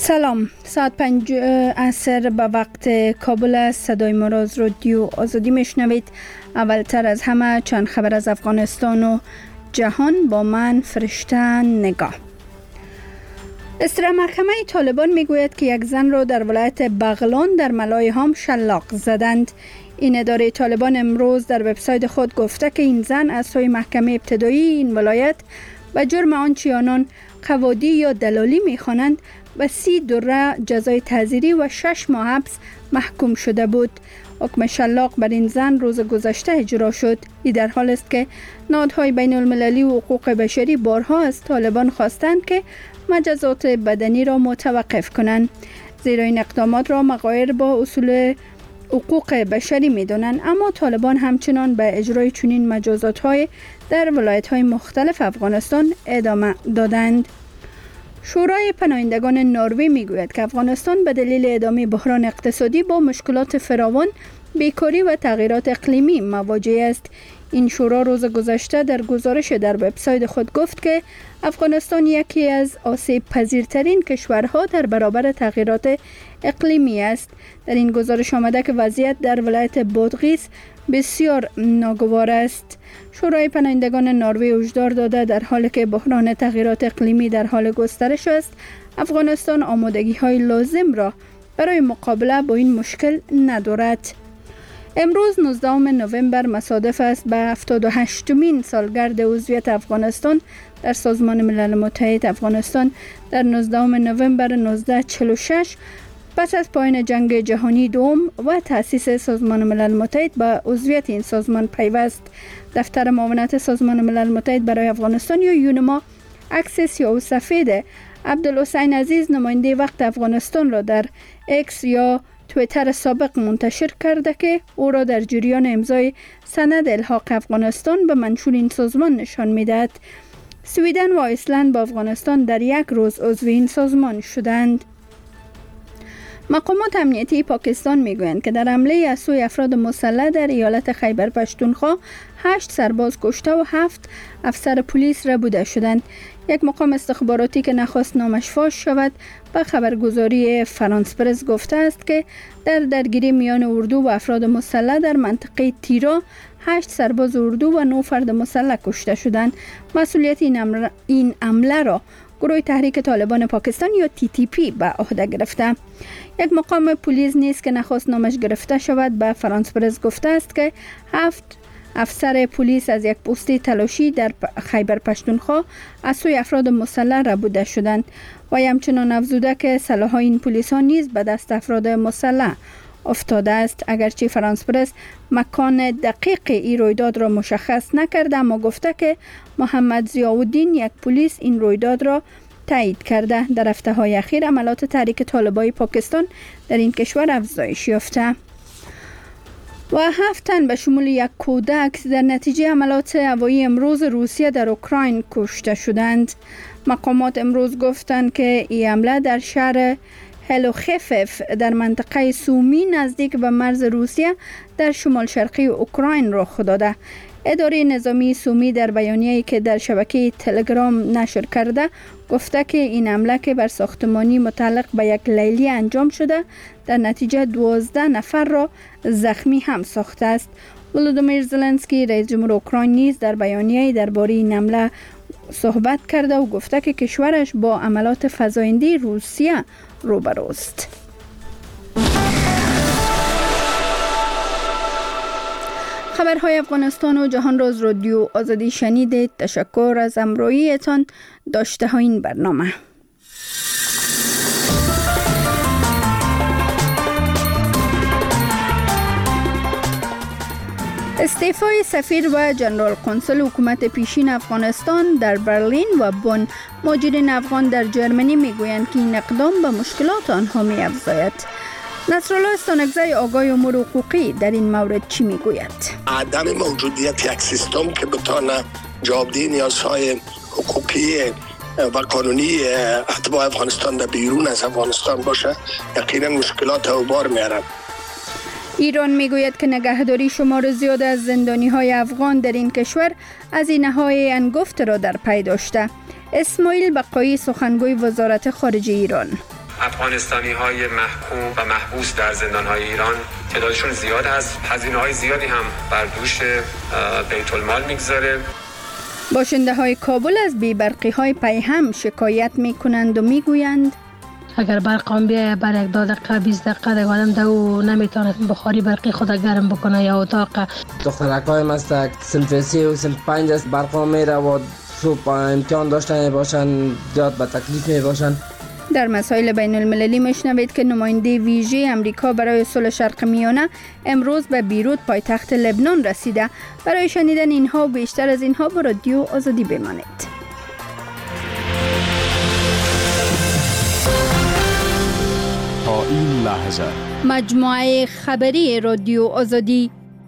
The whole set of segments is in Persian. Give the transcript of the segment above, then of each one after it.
سلام، ساعت 5 عصر به وقت کابل است. صدای ما را از رادیو آزادی میشنوید. اولتر از همه چند خبر از افغانستان و جهان با من فرشته نگاه. اصدر محکمه طالبان میگوید که یک زن را در ولایت بغلان در ملایهام شلاق زدند. این اداره طالبان امروز در وبسایت خود گفته که این زن از سوی محکمه ابتدایی این ولایت به جرم آنچه آنان قوادی یا دلالی میخوانند به 30 دره جزای تعزیری و 6 ماه حبس محکوم شده بود. حکم شلاق بر این زن روز گذشته اجرا شد. این در حال است که نهادهای بین المللی و حقوق بشری بارها از طالبان خواستند که مجازات بدنی را متوقف کنند، زیرا این اقدامات را مغایر با اصول حقوق بشری می‌دانند. اما طالبان همچنان به اجرای چنین مجازات‌های در ولایت‌های مختلف افغانستان ادامه دادند. شورای پناهندگان نروژ میگوید که افغانستان به دلیل ادامه بحران اقتصادی با مشکلات فراوان، بیکاری و تغییرات اقلیمی مواجه است. این شورا روز گذشته در گزارش در وبسایت خود گفت که افغانستان یکی از آسیب پذیرترین کشورها در برابر تغییرات اقلیمی است. در این گزارش آمده که وضعیت در ولایت بادغیس بسیار ناگوار است. شورای پناهندگان نروژ هشدار داده در حالی که بحران تغییرات اقلیمی در حال گسترش است، افغانستان آمادگی‌های لازم را برای مقابله با این مشکل ندارد. امروز 19 نوامبر مصادف است به 78مین سالگرد عضویت افغانستان در سازمان ملل متحد. افغانستان در 19 نوامبر 1946 پس از پایان جنگ جهانی دوم و تأسیس سازمان ملل متحد به عضویت این سازمان پیوست. دفتر معاونت سازمان ملل متحد برای افغانستان یا یونما عکس سیاه و سفید عبدالحسین عزیز نماینده وقت افغانستان را در اکس یا تویتر سابق منتشر کرده که او را در جریان امضای سند الحاق افغانستان به منشور این سازمان نشان می‌دهد. سویدن و ایسلند با افغانستان در یک روز عضو این سازمان شدند. مقامات امنیتی پاکستان میگویند که در حمله از سوی افراد مسلح در ایالت خیبر پشتونخوا 8 سرباز کشته و 7 افسر پلیس ربوده شدند. یک مقام استخباراتی که نخواست نامش فاش شود به خبرگزاری فرانس پرس گفته است که در درگیری میان اردو و افراد مسلح در منطقه تیرا 8 سرباز اردو و 9 فرد مسلح کشته شدند. مسئولیت این حمله را گروه تحریک طالبان پاکستان یا TTP به عهده گرفته. یک مقام پلیس نیز که نخواست نامش گرفته شود به فرانس پرس گفته است که 7 افسر پلیس از یک پست تلاشی در خیبر پشتونخوا از سوی افراد مسلح ربوده شدند و همچنان افزوده که سلاح این پلیس ها نیز به دست افراد مسلح افتاده است. اگرچه فرانس پرس مکان دقیق این رویداد را مشخص نکرده، اما گفته که محمد ضیاءالدین یک پلیس این رویداد را تایید کرده. در هفته‌های اخیر عملات تحریک طالبان پاکستان در این کشور افزایش یافته و 7 تن به شمول یک کودک در نتیجه عملات هوایی امروز روسیه در اوکراین کشته شدند. مقامات امروز گفتند که این حمله در شهر هلوخفف در منطقه سومی نزدیک به مرز روسیه در شمال شرقی اوکراین رخ داده. اداره نظامی سومی در بیانیه‌ای که در شبکه تلگرام نشر کرده گفته که این حمله که بر ساختمانی متعلق به یک لیلی انجام شده در نتیجه 12 نفر را زخمی هم ساخته است. ولودیمیر زلنسکی رئیس جمهور اوکراین نیز در بیانیه‌ای درباره این حمله صحبت کرده و گفته که کشورش با عملات فزاینده روسیه روبروست. خبرهای افغانستان و جهان را از رادیو آزادی شنیدید. تشکر از همراهیتان. داشته ها این برنامه. استعفای سفیر و جنرال قنصل حکومت پیشین افغانستان در برلین و بن. مهاجرین افغان در جرمنی میگویند که این اقدام به مشکلات آنها می‌افزاید. نصرالله استانکزی آگاه امور حقوقی در این مورد چی میگوید؟ عدم موجودیت یک سیستم که بتانه جوابدهی نیازهای حقوقی و قانونی اتباع افغانستان در بیرون از افغانستان باشه یقینا مشکلات او بار میارن. ایران میگوید که نگهداری شمار زیاد از زندانی‌های افغان در این کشور هزینه‌های انگفت را در پی داشته. اسماعیل بقایی سخنگوی وزارت خارجه ایران: افغانستانی های محکوم و محبوس در زندان های ایران تعدادشون زیاد هست. هزینه های زیادی هم بر دوش بیت المال میگذاره. باشنده های کابل از بی‌برقی های پیهم شکایت می کنند و می گویند اگر برقم بیایه بر یک 2 دقیقه 20 دقیقه دیگه آدم دو نمیتونه بخاری برقی خود گرم بکنه یا اتاق. دخترکای مستک صنف 3 و صنف 5 است برقم میره و صبح امتحان داشته باشن زیاد به تکلیف می باشن. در مسائل بین المللی میشنوید که نماینده ویژه امریکا برای صلح شرق میانه امروز به بیروت پایتخت لبنان رسیده. برای شنیدن اینها و بیشتر از اینها با رادیو آزادی بمانید. تا این لحظه مجموعه خبری رادیو آزادی.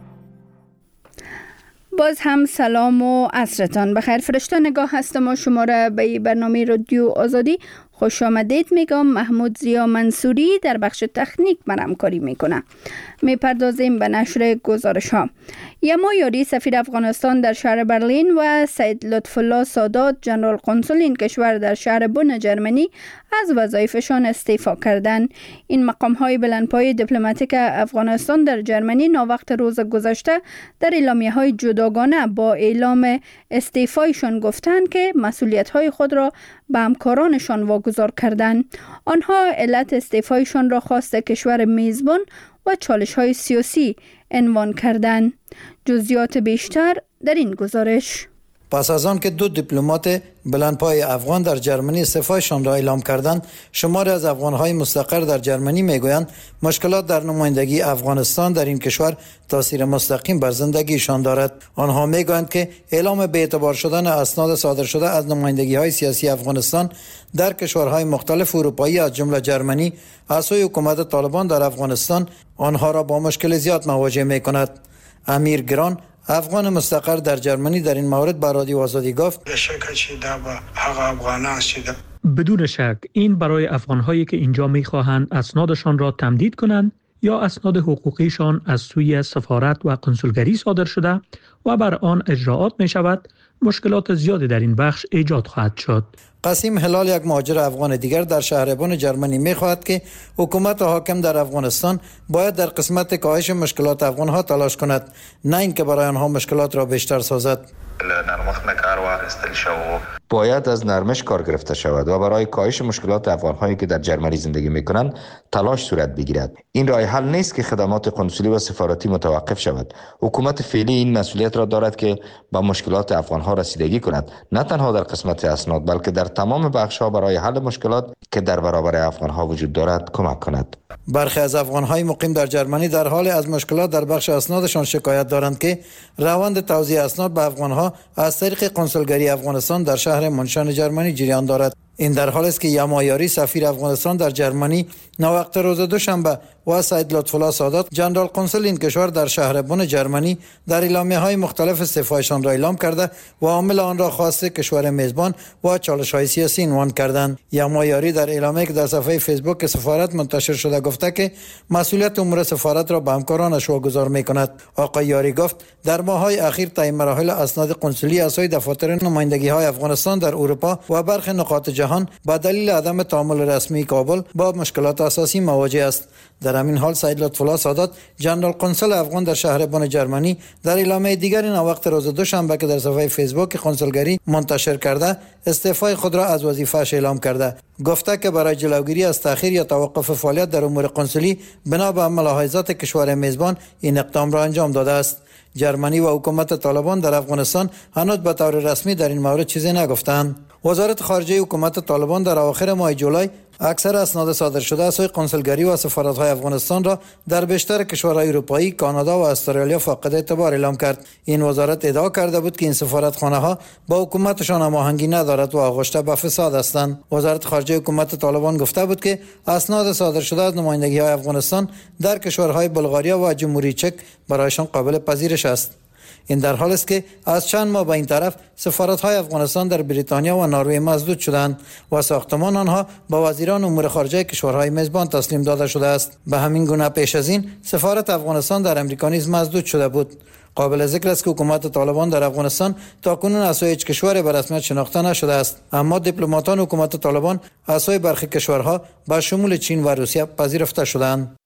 باز هم سلام و عصرتان بخیر. فرشته نگاه هستم و شما را به برنامه رادیو آزادی خوش آمدید میگم. محمود زیا منصوری در بخش تکنیک من همکاری میکنه. میپردازیم به نشر گزارش ها. یما یاری سفیر افغانستان در شهر برلین و سید لطفالله سادات جنرال قنسل این کشور در شهر بن جرمنی از وظایفشان استعفا کردند. این مقام های بلندپایه دیپلماتیک افغانستان در جرمنی ناوقت روز گذشته در اعلامیه های جداگانه با اعلام استعفایشان گفتند که مسئولیت های خود را به همکارانشان واگذار کردند. آنها علت استعفایشان را خواست کشور میزبان و چالش های سیاسی عنوان کردند. جزئیات بیشتر در این گزارش. پس از آن که 2 دیپلمات بلندپای افغان در جرمنی استعفایشان را اعلام کردند، شماری از افغان‌های مستقر در جرمنی میگویند مشکلات در نمایندگی افغانستان در این کشور تاثیر مستقیم بر زندگیشان دارد. آنها میگویند که اعلام به اعتبار شدن اسناد صادر شده از نمایندگی‌های سیاسی افغانستان در کشورهای مختلف اروپایی از جمله جرمنی از سوی حکومت طالبان در افغانستان آنها را با مشکل زیاد مواجه می‌کند. امیر گران افغان مستقر در جرمنی در این مورد با رادیو آزادی گفت بدون شک این برای افغان‌هایی که اینجا می‌خواهند اسنادشان را تمدید کنند یا اسناد حقوقیشان از سوی سفارت و کنسولگری صادر شده و بر آن اجراعات می‌شود مشکلات زیادی در این بخش ایجاد خواهد شد. قاسم هلال یک مهاجر افغان دیگر در شهر بن جرمنی می‌خواهد که حکومت حاکم در افغانستان باید در قسمت کاهش مشکلات افغان‌ها تلاش کند، نه اینکه برای آنها مشکلات را بیشتر سازد. باید از نرمش کار گرفته شود و برای کاهش مشکلات افغان‌هایی که در جرمنی زندگی می‌کنند تلاش صورت بگیرد. این راه حل نیست که خدمات قنسولی و سفارتی متوقف شود. حکومت فعلی این مسئولیت را دارد که با مشکلات افغان‌ها رسیدگی کند، نه تنها در قسمت اسناد بلکه در تمام بخش‌ها برای حل مشکلات که در برابر افغان‌ها وجود دارد کمک کند. برخی از افغان‌های مقیم در جرمنی در حال از مشکلات در بخش اسنادشان شکایت دارند که روند توزیع اسناد به افغان‌ها از طریق کنسولگری افغانستان در شهر منشان جرمنی جریان دارد. این در حالی است که یما یاری سفیر افغانستان در جرمنی ناوقت روز دوشنبه و سید لطفالله سادات جنرال قنسل این کشور در شهر بن جرمنی در اعلامیه‌های مختلف استعفایشان را اعلام کرده و عامل آن را خواسته کشور میزبان و چالش‌های سیاسی عنوان کردند. یما یاری در اعلامیه‌ای که در صفحه فیسبوک سفارت منتشر شده گفته که مسئولیت امور سفارت را به همکارانش واگذار می‌کند. آقای یاری گفت در ماه‌های اخیر طی مراحل اسناد قنسولی از سوی دفاتر نمایندگی‌های افغانستان در اروپا و برخی نقاط جهان با دلیل عدم تعامل رسمی کابل با مشکلات اساسی مواجه است. در همین حال سید لطفالله سادات جنرال قنسل افغان در شهر بن جرمنی در اعلامیه دیگری ناوقت روز دوشنبه که در صفحه فیسبوک کنسولگری منتشر کرده استعفای خود را از وظیفه‌اش اعلام کرده. گفته که برای جلوگیری از تأخیر یا توقف فعالیت در امور قنسولی بنا به ملاحظات کشور میزبان این اقدام را انجام داده است. جرمنی و حکومت طالبان در افغانستان هنوز به طور رسمی در این مورد چیزی نگفتند. وزارت خارجه حکومت طالبان در اواخر ماه جولای اکثر اسناد صادر شده از سوی کنسولگری و سفارت‌های افغانستان را در بیشتر کشورهای اروپایی، کانادا و استرالیا فاقد اعتبار اعلام کرد. این وزارت ادعا کرده بود که این سفارتخانه‌ها با حکومتشان هماهنگی ندارد و آغشته به فساد هستند. وزارت خارجه حکومت طالبان گفته بود که اسناد صادر شده از نمایندگی‌های افغانستان در کشورهای بلغاریا و جمهوری چک برایشان قابل پذیرش است. این در حالی است که از چند ماه به این طرف سفارت‌های افغانستان در بریتانیا و نروژ مسدود شدند و ساختمان آنها با وزیران امور خارجه کشورهای میزبان تسلیم داده شده است. به همین گونه پیش از این سفارت افغانستان در امریکا نیز مسدود شده بود. قابل ذکر است که حکومت طالبان در افغانستان تاکنون اسای هیچ کشور به رسمیت شناخته نشده است، اما دیپلماتان حکومت طالبان اسای برخی کشورها به شمول چین و روسیه پذیرفته شدند.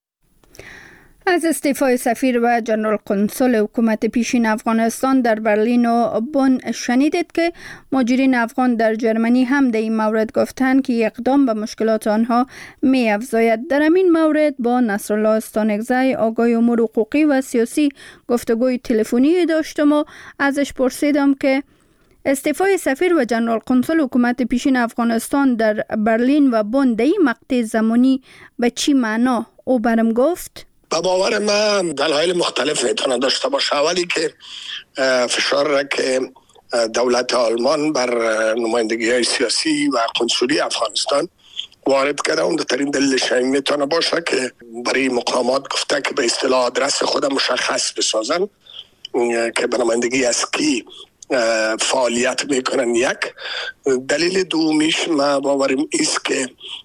از استعفای سفیر و جنرال قنصل حکومت پیشین افغانستان در برلین و بن شنیدید که مهاجرین افغان در جرمنی هم در این مورد گفتند که اقدام به مشکلات آنها می افزاید. در این مورد با نصرالله استانکزی آگاه امور حقوقی و سیاسی گفتگوی تلفنی داشتم و ازش پرسیدم که استعفای سفیر و جنرال قنصل حکومت پیشین افغانستان در برلین و بن در این مقطع زمانی به چی معنا؟ او برم گفت با باور من دلایل مختلف میتونه داشته باشه. اولی که فشار را که دولت آلمان بر نمایندگی های سیاسی و قنصلی افغانستان وارد کرده، اون ترین دلیلش میتونه باشه که برای مقامات گفته که به اصطلاح آدرس خود مشخص بسازن که به نمایندگی از کی فعالیت میکنن. یک دلیل دومیش ما باوریم ایست که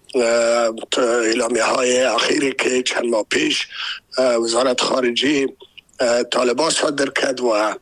اعلامیه های اخیری که چند ماه پیش وزارت خارجه طالبان صادر کرد و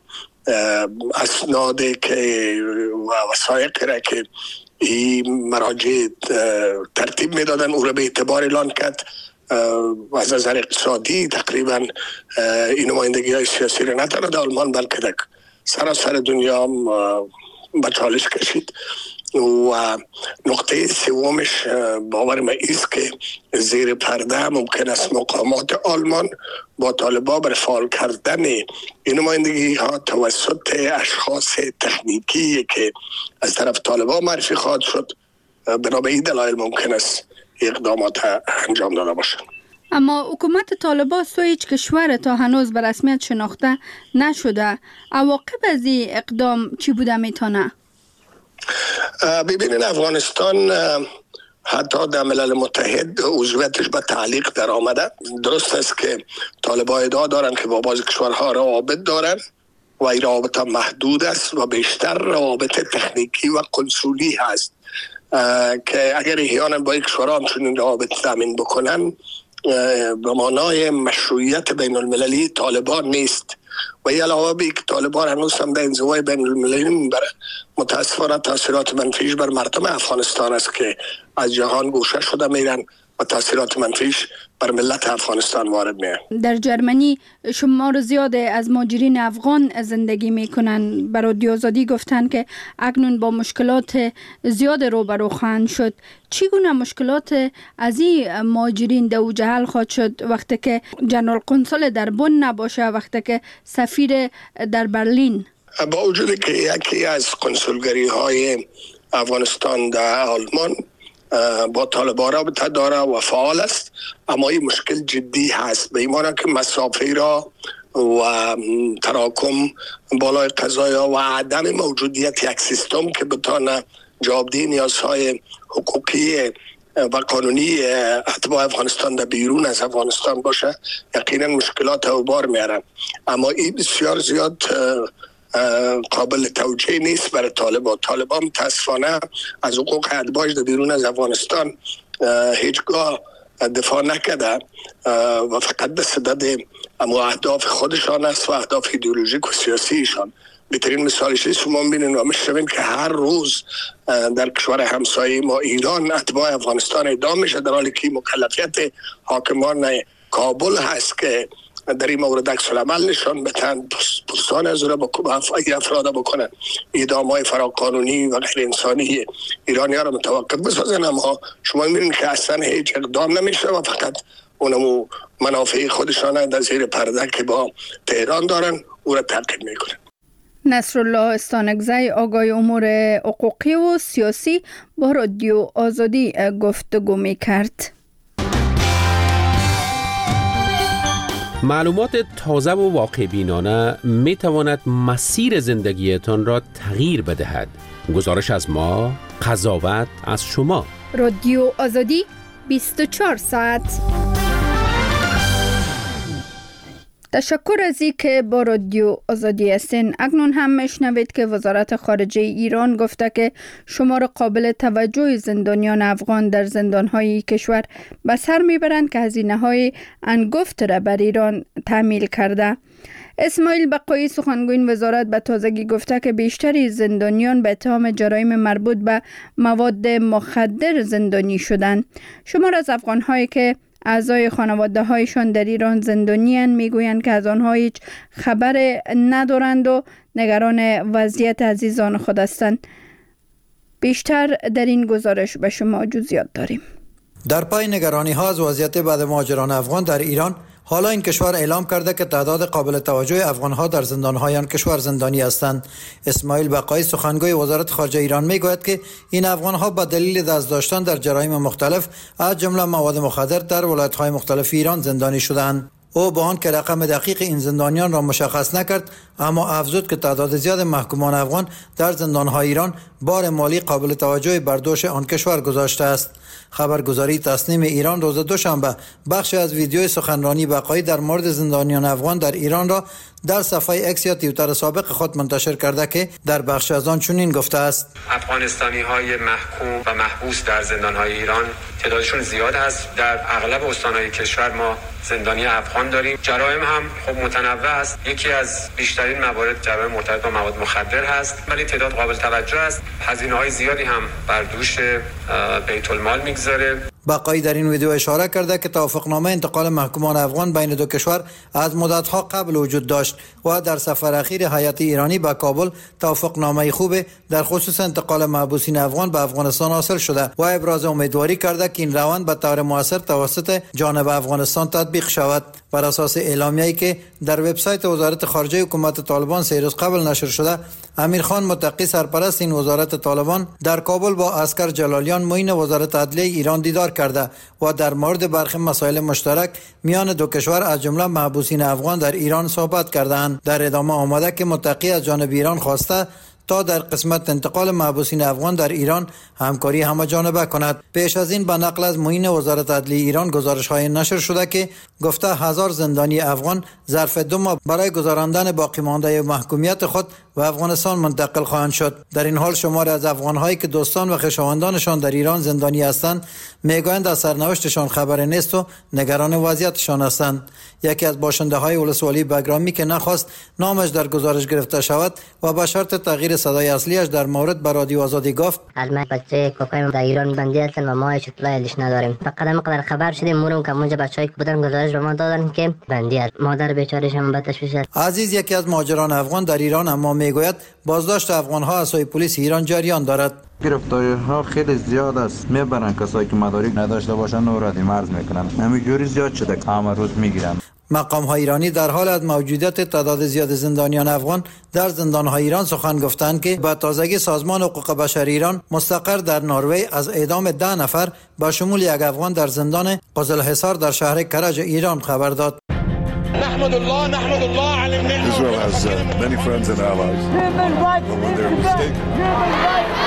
اسناد که و وثایقی را که این مراجع ترتیب میدادن او را به اعتبار اعلان کرد، از نظر اقتصادی تقریبا این نمایندگی های سیاسی را نه تنها در آلمان بلکه در سراسر دنیا به چالش کشید. و نقطه سومش باور من ایست که زیر پرده ممکن است مقامات آلمان با طالبان برای فعال کردن این نمایندگی ها توسط اشخاص تکنیکی که از طرف طالبان معرفی خواهد شد، بنابر این دلایل ممکن است اقدامات انجام داده باشند. اما حکومت طالبان سوی هیچ کشور تا هنوز به رسمیت شناخته نشده. عواقب از این اقدام چی بوده میتونه؟ ببینید افغانستان حتی در ملل متحد عضویتش به تعلیق در آمده. درست است که طالبان ادعا دارند که با بعضی کشورها روابط دارند و این روابط محدود است و بیشتر روابط تکنیکی و قنصلی هست که اگر احیانا با کشورها همچنین روابط تامین بکنن به معنای مشروعیت بین المللی طالبان نیست. و علاوه بر اینکه طالبان هنوز هم در انزوای بین المللی میبره، متاسفانه تاثیرات منفیش بر مردم افغانستان است که از جهان گوشه شده میرن و تاثیرات منفیش بر ملت افغانستان وارد میاد. در جرمنی شمار زیاد از مهاجرین افغان زندگی میکنن. برای رادیو آزادی گفتن که اکنون با مشکلات زیاد روبرو خواهند شد. چگونه مشکلات از این مهاجرین در اوج حل خواهد شد وقتی که جنرال قنصل در بن نباشه، وقتی که سفیر در برلین؟ با وجود که یکی از قنصلگری های افغانستان در آلمان با طالبان رابطه داره و فعال است، اما این مشکل جدی هست به این معنی که مسافه را و تراکم بالای قضایا و عدم موجودیت یک سیستم که بتانه جوابدهی نیازهای حقوقی و قانونی اتباع افغانستان در بیرون از افغانستان باشه یقینا مشکلات او بار میارن. اما این بسیار زیاد قابل توجیه نیست برای طالبان متاسفانه از حقوق اتباعش در بیرون از افغانستان هیچگاه دفاع نکرده و فقط به صدد اهداف خودشان است و اهداف ایدئولوژیک و سیاسیشان. بهترین مثالش شما میبینید و میشنوید که هر روز در کشور همسایه ما ایران اتباع افغانستان اعدام میشه، در حالی که مکلفیت حاکمان کابل هست که در این مورد عکس العمل نشان بدن، پستان از را افراد بکنن، اعدام های فراقانونی و غیر انسانی ایرانی ها را متوقف بسازن. اما شما میبینید که اصلا هیچ اقدام نمیشه و فقط اونمو منافع خودشان در زیر پرده که با تهران دارن او را تعقیب میکنن. نصرالله استانکزی آگاه امور حقوقی و سیاسی با رادیو آزادی گفتگو میکرد. معلومات تازه و واقع بینانه می تواند مسیر زندگیتان را تغییر بدهد. گزارش از ما، قضاوت از شما. رادیو آزادی 24 ساعت. تشکر از این که با رادیو آزادی هستین. اکنون هم میشنوید که وزارت خارجه ایران گفته که شمار قابل توجه زندانیان افغان در زندانهای کشور به سر میبرند که هزینه‌های انگفت را بر ایران تحمیل کرده. اسماعیل بقایی سخنگوی وزارت به تازگی گفته که بیشتری زندانیان به اتهام جرایم مربوط به مواد مخدر زندانی شدند. شمار از افغان‌هایی که اعضای خانواده هایشان در ایران زندانی‌اند میگویند که از آنها هیچ خبر ندارند و نگران وضعیت عزیزان خود هستند. بیشتر در این گزارش به شما جزئیات داریم. در پای نگرانی ها از وضعیت بعد مهاجران افغان در ایران، حالا این کشور اعلام کرده که تعداد قابل توجه افغان ها در زندان های آن کشور زندانی هستند. اسماعیل بقایی سخنگوی وزارت خارجه ایران میگوید که این افغان ها به دلیل دست داشتن در جرایم مختلف از جمله مواد مخدر در ولایت های مختلف ایران زندانی شدند. او با آن که رقم دقیق این زندانیان را مشخص نکرد، اما افزود که تعداد زیاد محکومان افغان در زندان‌های ایران بار مالی قابل توجهی بر دوش آن کشور گذاشته است. خبرگزاری تسنیم ایران روز دوشنبه بخشی از ویدیوی سخنرانی بقایی در مورد زندانیان افغان در ایران را در صفحه اکس یا توییتر سابق خود منتشر کرده که در بخش از آن چنین گفته است: افغانستانی‌های محکوم و محبوس در زندان‌های ایران تعدادشون زیاد است. در اغلب استان‌های کشور ما زندانی افغان داریم. جرایم هم خب متنوع است. یکی از بیشترین موارد جرایم مرتبط با مواد مخدر هست، ولی تعداد قابل توجه است. هزینه‌های زیادی هم بر دوش بیت المال میگذاره. بقایی در این ویدیو اشاره کرده که توافقنامه انتقال محکومان افغان بین دو کشور از مدت‌ها قبل وجود داشت و در سفر اخیر هیئت ایرانی به کابل توافقنامه خوب در خصوص انتقال محبوسین افغان به افغانستان حاصل شده و ابراز امیدواری کرده که این روند به طور مؤثر توسط جانب افغانستان تطبیق شود. بر اساس اعلامیه‌ای که در وبسایت وزارت خارجه حکومت طالبان 3 روز قبل نشر شده، امیرخان متقی سرپرست این وزارت طالبان در کابل با اسکر جلالیان معین وزارت عدلیه ایران دیدار کرده و در مورد برخی مسائل مشترک میان دو کشور از جمله محبوسین افغان در ایران صحبت کردند. در ادامه آمده که متقی از جانب ایران خواسته تا در قسمت انتقال محبوسین افغان در ایران همکاری همه جانبه کند. پیش از این به نقل از معین وزارت عدلیه ایران گزارش‌های نشر شده که گفته 1000 زندانی افغان ظرف 2 ماه برای گذراندن باقی مانده محکومیت خود و افغانستان منتقل خواهند شد. در این حال شماری از افغان‌هایی که دوستان و خویشاوندانشان در ایران زندانی هستند میگویند از سرنوشتشان خبر نیست و نگران وضعیتشان هستند. یکی از باشنده‌های ولسوالی بگرامی که نخواست نامش در گزارش گرفته شود و به شرط تغییر صدای اصلیش در مورد به رادیو آزادی گفت: از من بچه کوکایم در ایران بندی هستن و ما هیچ اطلاعی نداریم. فقط مقدار خبر شدیم مورم که اونجا بچه‌ای که بودن گزارش به ما دادن که بندی است. مادر بیچاره‌ش هم به تشویش است. عزیز یکی از مهاجران افغان در ایران اما میگوید بازداشت افغان‌ها از سوی پلیس ایران جریان دارد. گرفتاری‌ها خیلی زیاد است. میبرن کسایی که مدارک نداشته باشن نورادی مرز میکنن. همینجوری زیاد شده که همه روز میگیرن. مقام‌های ایرانی در حال از موجودیت تعداد زیاد زندانیان افغان در زندان‌های ایران سخن گفتند که با تازگی سازمان حقوق بشر ایران مستقر در نروژ از اعدام 10 نفر با شمول یک افغان در زندان قزلحصار در شهر کرج ایران خبر داد. نحمد الله على النعمة. Israel has many friends and allies. But when they're mistaken.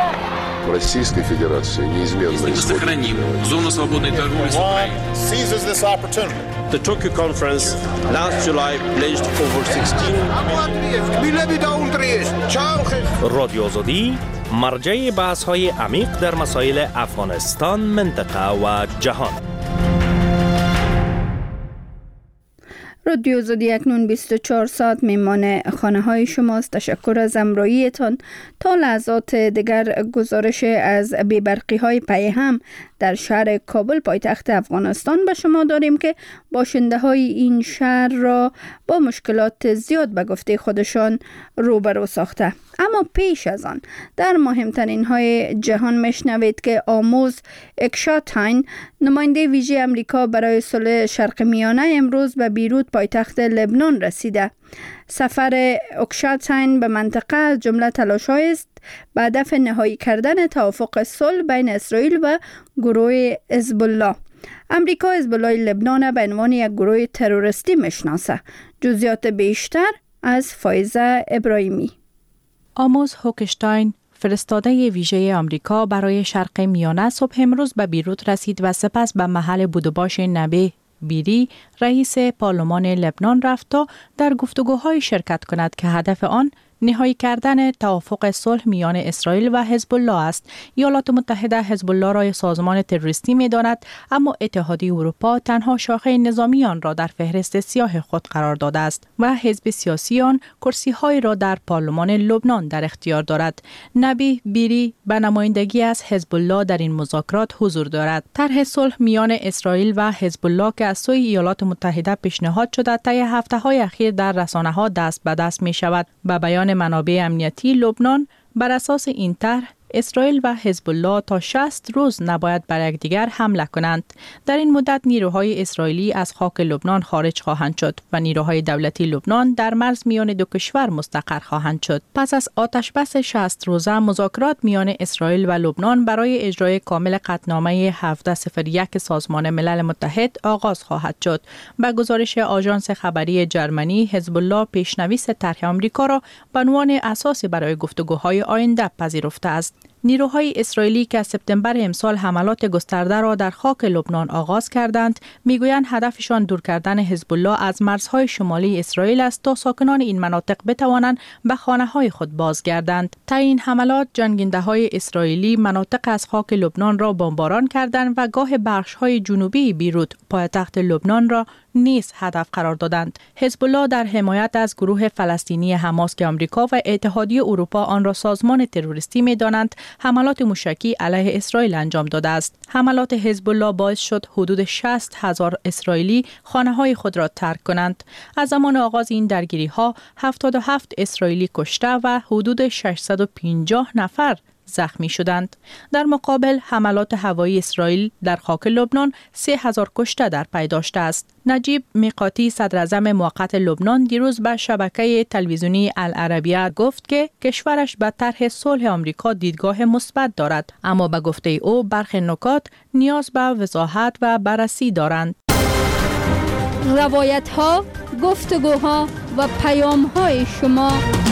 Российской Федерации неизменно сохраним зону свободной торговли с Украиной. Seizes this opportunity. The Tokyo conference last July pledged over 16 رادیو آزادی مرجع بحث‌های عمیق در مسائل افغانستان، منطقه و جهان. رادیو آزادی اکنون 24 ساعت میمان خانه های شماست. تشکر از همراهیتان. تا لحظات دیگر گزارش از بی‌برقی های پیهم در شهر کابل پایتخت افغانستان به شما داریم که باشنده های این شهر را با مشکلات زیاد به گفته خودشان روبرو ساخته. اما پیش از آن در مهمترین های جهان میشنوید که آموز اکشاتاین نماینده ویژه امریکا برای صلح شرق میانه امروز به بیروت پایتخت لبنان رسیده. سفر اکشاتاین به منطقه از جمله تلاش‌هایی است به هدف نهایی کردن توافق صلح بین اسرائیل و گروه حزب الله. امریکا حزب الله لبنان به عنوان یک گروه تروریستی میشناسه. جزئیات بیشتر از فایزه ابراهیمی. آموز هوکشتاین فرستاده ویژه آمریکا برای شرق میانه صبح امروز به بیروت رسید و سپس به محل بود و باش نبی بیری رئیس پارلمان لبنان رفت تا در گفتگوهای شرکت کند که هدف آن نهایی کردن توافق صلح میان اسرائیل و حزب الله است. ایالات متحده حزب الله را سازمان تروریستی می‌داند، اما اتحادیه اروپا تنها شاخه نظامی آن را در فهرست سیاه خود قرار داده است و حزب سیاسی آن کرسی‌های را در پارلمان لبنان در اختیار دارد. نبیه بیری به نمایندگی از حزب الله در این مذاکرات حضور دارد. طرح صلح میان اسرائیل و حزب الله که از سوی ایالات متحده پیشنهاد شده طی هفته‌های اخیر در رسانه‌ها دست به دست می‌شود. به بیان منابع امنیتی لبنان، بر اساس این طرح اسرائیل و حزب الله تا 60 روز نباید بر یکدیگر حمله کنند. در این مدت نیروهای اسرائیلی از خاک لبنان خارج خواهند شد و نیروهای دولتی لبنان در مرز میان دو کشور مستقر خواهند شد. پس از آتشبس 60 روزه، مذاکرات میان اسرائیل و لبنان برای اجرای کامل قطعنامه 1701 سازمان ملل متحد آغاز خواهد شد. به گزارش آژانس خبری جرمنی، حزب الله پیشنویس طرح آمریکا را به عنوان اساسی برای گفتگوهای آینده پذیرفته است. نیروهای اسرائیلی که از سپتامبر امسال حملات گسترده را در خاک لبنان آغاز کردند، میگویند هدفشان دور کردن حزب الله از مرزهای شمالی اسرائیل است تا ساکنان این مناطق بتوانند به خانه‌های خود بازگردند. طی این حملات جنگنده‌های اسرائیلی مناطق از خاک لبنان را بمباران کردند و گاه بخش‌های جنوبی بیروت، پایتخت لبنان را نیز هدف قرار دادند. حزب الله در حمایت از گروه فلسطینی حماس که آمریکا و اتحادیه اروپا آن را سازمان تروریستی می‌دانند، حملات موشکی علیه اسرائیل انجام داده است. حملات حزب الله باعث شد حدود 60,000 اسرائیلی خانه‌های خود را ترک کنند. از زمان آغاز این درگیری‌ها 77 اسرائیلی کشته و حدود 650 نفر زخمی شدند. در مقابل حملات هوایی اسرائیل در خاک لبنان 3,000 کشته در پی داشته است. نجیب میقاتی صدراعظم موقت لبنان دیروز به شبکه تلویزیونی العربیه گفت که کشورش به طرح صلح آمریکا دیدگاه مثبت دارد، اما به گفته او برخی نکات نیاز به وضاحت و بررسی دارند. روایت‌ها، گفتگوها و پیام‌های شما.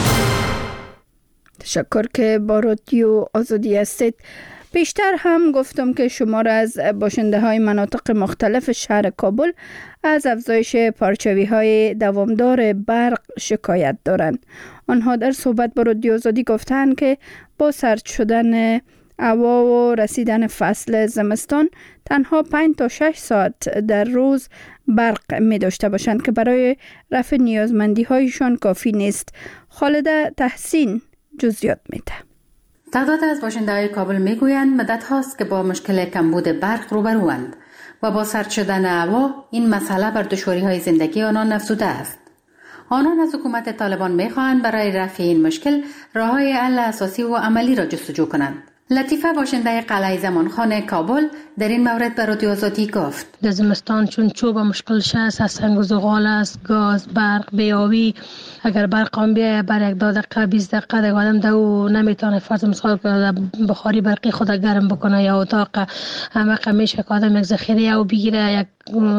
تشکر که با رادیو آزادی هستید. بیشتر هم گفتم که شمار از باشنده های مناطق مختلف شهر کابل از افزایش پارچوی های دوامدار برق شکایت دارند. آنها در صحبت با رادیو آزادی گفتند که با سرد شدن هوا و رسیدن فصل زمستان تنها 5 تا 6 ساعت در روز برق می داشته باشند که برای رفع نیازمندی هایشان کافی نیست. خالده تحسین جزئیات میده. تعداد از باشنده‌های کابل میگویند مدت هاست که با مشکل کمبود برق روبروند و با سرد شدن هوا این مسئله بر دشواری‌های زندگی آنان افزوده است. آنان از حکومت طالبان میخواهند برای رفع این مشکل راه‌های حل اساسی و عملی را جستجو کنند. لطیفه باشنده قلعه زمانخانه کابل در این مورد به رادیو آزادی گفت: در زمستان چون چوب مشکلش است، از سنگ و زغال است، گاز، برق، بیابی. اگر برق هم بیایه بر یک 10 دقیقه 20 دقیقه دیگه آدم دو نمیتونه فرض مثال بخاری برقی خود گرم بکنه یا اتاق همه میشه که آدم یک ذخیره او بگیره، یک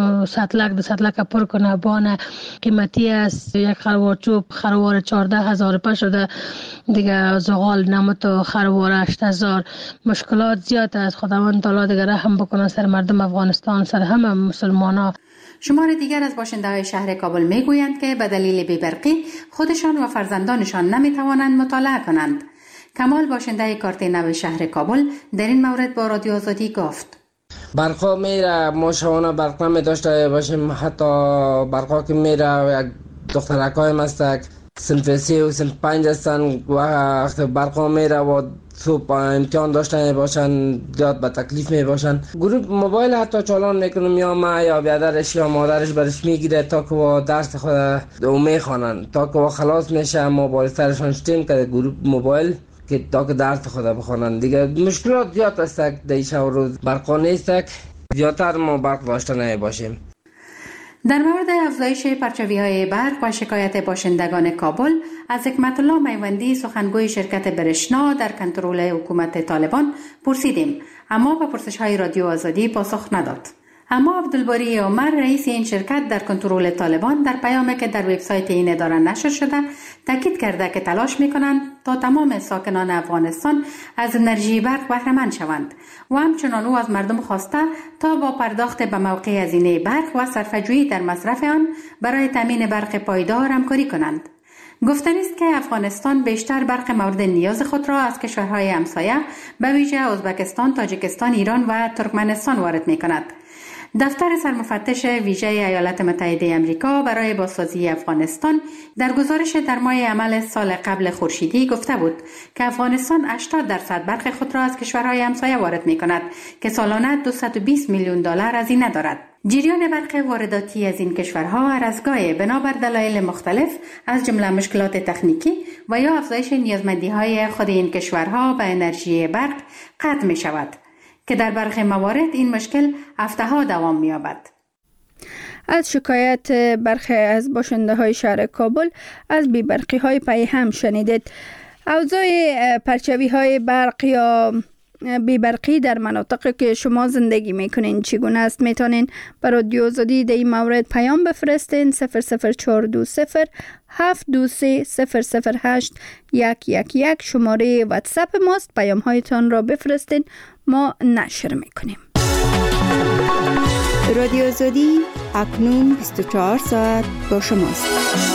سطلک 2 سطلک پر کنه. بانه قیمتی است، یک خروار چوب خروار 14,000 روپیه شده، دیگه زغال نمت خروار 8,000. مشکلات زیاد است. خداوند تعالی دیگه رحم بکنه سر مردم افغانستان، سر همه مسلمانا. شمار دیگر از باشنده‌های شهر کابل میگویند که به دلیل بی‌برقی خودشان و فرزندانشان نمیتوانند مطالعه کنند. کمال باشنده کارت نو شهر کابل در این مورد با رادیو آزادی گفت: برقا میره، ما شبانه برق نمی داشته باشیم، حتی برقا که میره یک دخترکای مستک صنف 3 و صنف 5 هستن و وقت برقا میره و صبح امتحان داشته باشن زیاد به تکلیف می باشن. گروه موبایل حتی چالان میکنم یا ما یا بیادرش یا مادرش برش میگیره تا که درس خود او میخوانن، تا که خلاص میشه موبایل سرشان شتیم که گروه موبایل که تا که درس خود بخوانن. دیگه مشکلات زیاد است در شب و روز برقا نیست، زیادتر ما برق داشته نمی باشیم. در مورد افزایش پرچوی‌های برق و شکایت باشندگان کابل از حکمت الله میوندی سخنگوی شرکت برشنا در کنترل حکومت طالبان پرسیدیم، اما به پرسش‌های رادیو آزادی پاسخ نداد. اما عبدالباری عمر رئیس این شرکت در کنترل طالبان در پیامی که در وبسایت این اداره نشر شده تاکید کرده که تلاش می‌کنند تا تمام ساکنان افغانستان از انرژی برق بهره‌مند شوند و همچنان او از مردم خواسته تا با پرداخت به موقع هزینه برق و صرفه‌جویی در مصرف آن برای تامین برق پایدار همکاری کنند. گفتنی است که افغانستان بیشتر برق مورد نیاز خود را از کشورهای همسایه به ویژه ازبکستان، تاجیکستان، ایران و ترکمنستان وارد می کند. دفتر سرمفتش ویژه ایالات متحده آمریکا برای بازسازی افغانستان در گزارش در ماه عمل سال قبل خورشیدی گفته بود که افغانستان 80% برق خود را از کشورهای همسایه وارد می کند که سالانه $220 میلیون هزینه دارد. جریان برق وارداتی از این کشورها هر از گاهی بنابر دلایل مختلف از جمله مشکلات تکنیکی و یا افزایش نیازمندی‌های خود این کشورها به انرژی برق قطع می شود که در برخی موارد این مشکل هفته‌ها دوام می‌یابد. از شکایت برخی از باشنده‌های شهر کابل از بی‌برقی‌های پیهم شنیدید. اوضاع پرچوی‌های برق یا بی‌برقی در مناطقی که شما زندگی میکنین چگونه است؟ میتونین برای رادیو آزادی در این مورد پیام بفرستین. 00420 723 008 111 شماره واتساپ ماست. پیام هایتان را بفرستین، ما نشر میکنیم. رادیو آزادی اکنون 24 ساعت با شماست.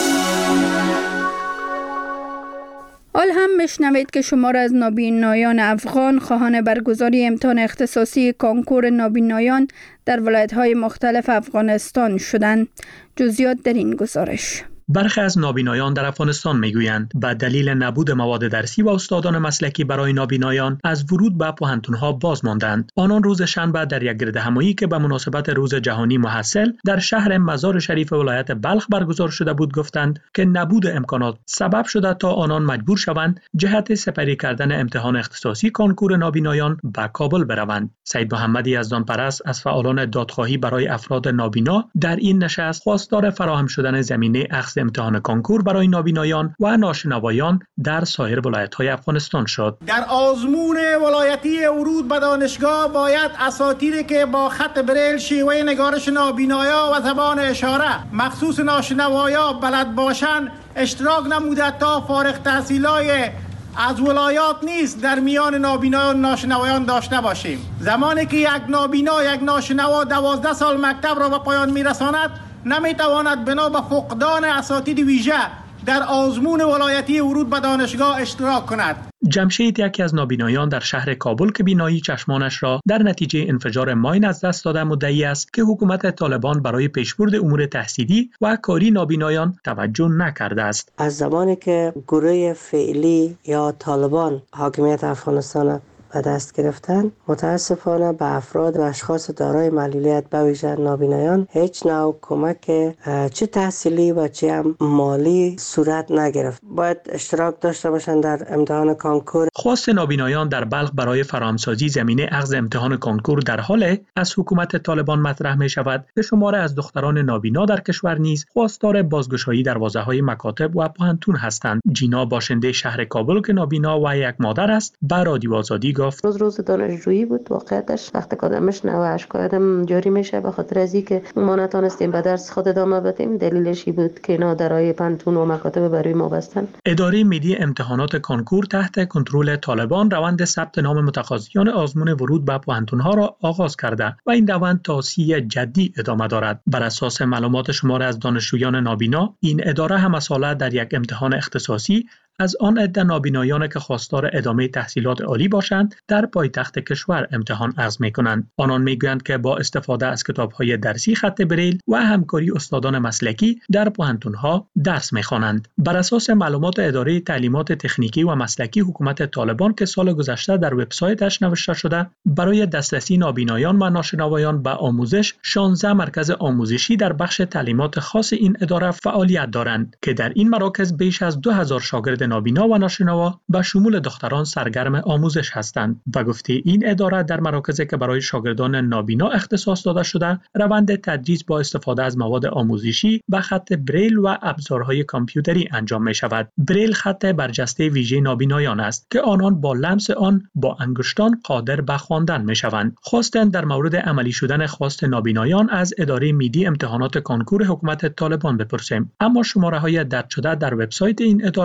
حال هم میشنوید که شمار از نابینایان افغان خواهان برگزاری امتحان اختصاصی کنکور نابینایان در ولایت‌های مختلف افغانستان شدند. جزئیات در این گزارش. برخی از نابینایان در افغانستان میگویند به دلیل نبود مواد درسی و استادان مسلکی برای نابینایان از ورود به پوهنتون‌ها باز ماندند. آنان روز شنبه در یک گردهمایی که به مناسبت روز جهانی محصل در شهر مزار شریف ولایت بلخ برگزار شده بود گفتند که نبود امکانات سبب شده تا آنان مجبور شوند جهت سپری کردن امتحان اختصاصی کنکور نابینایان به کابل بروند. سید محمد یزدان پرست از فعالان دادخواهی برای افراد نابینا در این نشست خواستار فراهم شدن زمینه امتحان کنکور برای نابینایان و ناشنوایان در سایر ولایت‌های افغانستان شد. در آزمون ولایتی ورود به دانشگاه باید اساتیدی که با خط بریل شیوه نگارش نابینایا و زبان اشاره مخصوص ناشنوایا بلد باشند اشتراک نموده تا فارغ تحصیلای از ولایات نیست در میان نابینایان و ناشنوایان داشته باشیم. زمانی که یک نابینا یک ناشنوا 12 سال مکتب را به پایان میرساند نمیتواند بنا به فقدان اساتید ویژه در آزمون ولایتی ورود به دانشگاه اشتراک کند. جمشید یکی از نابینایان در شهر کابل که بینایی چشمانش را در نتیجه انفجار ماین از دست داده مدعی است که حکومت طالبان برای پیشبرد امور تحصیلی و کاری نابینایان توجه نکرده است. از زمانی که گروه فعلی یا طالبان حاکمیت افغانستان به دست گرفتن متاسفانه به افراد و اشخاص دارای معلولیت به ویژه نابینایان هیچ نوع کمک چه تحصیلی و چه هم مالی صورت نگرفت. باید اشتراک داشته باشند در امتحان کنکور. خواست نابینایان در بلخ برای فراهمسازی زمینه اخذ امتحان کنکور در حال از حکومت طالبان مطرح می شود که شماره از دختران نابینا در کشور نیز خواستار بازگشایی دروازه‌های مکاتب و پوهنتون هستند. جینا باشنده شهر کابل که نابینا و یک مادر است به رادیو آزادی روز دانشجویی بود واقعیتش. وقتی کادمش نوش کادم جاری میشه به خاطر از اینکه ما نتونستیم به درس خود ادامه بدیم. دلیلش بود که اینا درای پنتون و مکاتب برای ما بستن. اداره ملی امتحانات کنکور تحت کنترل طالبان روند ثبت نام متقاضیان آزمون ورود به پوهنتون‌ها را آغاز کرده و این روند تا 30 جدی ادامه دارد. بر اساس معلومات شمار از دانشجویان نابینا این اداره هم مسئله در یک امتحان اختصاصی از آن عده نابینایان که خواستار ادامه تحصیلات عالی باشند در پایتخت کشور امتحان اخذ می‌کنند. آنان می‌گویند که با استفاده از کتاب‌های درسی خط بریل و همکاری استادان مسلکی در پوهنتون‌ها درس می‌خوانند. بر اساس معلومات اداره تعلیمات تکنیکی و مسلکی حکومت طالبان که سال گذشته در وبسایتش نوشته شده برای دسترسی نابینایان و ناشنوایان به آموزش 16 مرکز آموزشی در بخش تعلیمات خاص این اداره فعالیت دارند که در این مراکز بیش از 2000 شاگرد نابینا و ناشنوا به شمول دختران سرگرم آموزش هستند. و گفته این اداره در مراکزی که برای شاگردان نابینا اختصاص داده شده روند تدریس با استفاده از مواد آموزشی به خط بریل و ابزارهای کامپیوتری انجام می شود. بریل خط برجسته ویژه نابینایان است که آنان با لمس آن با انگشتان قادر به خواندن می شوند. خواستند در مورد عملی شدن خواست نابینایان از اداره ملی امتحانات کنکور حکومت طالبان بپرسیم، اما شماره های درج شده در وبسایت این اداره به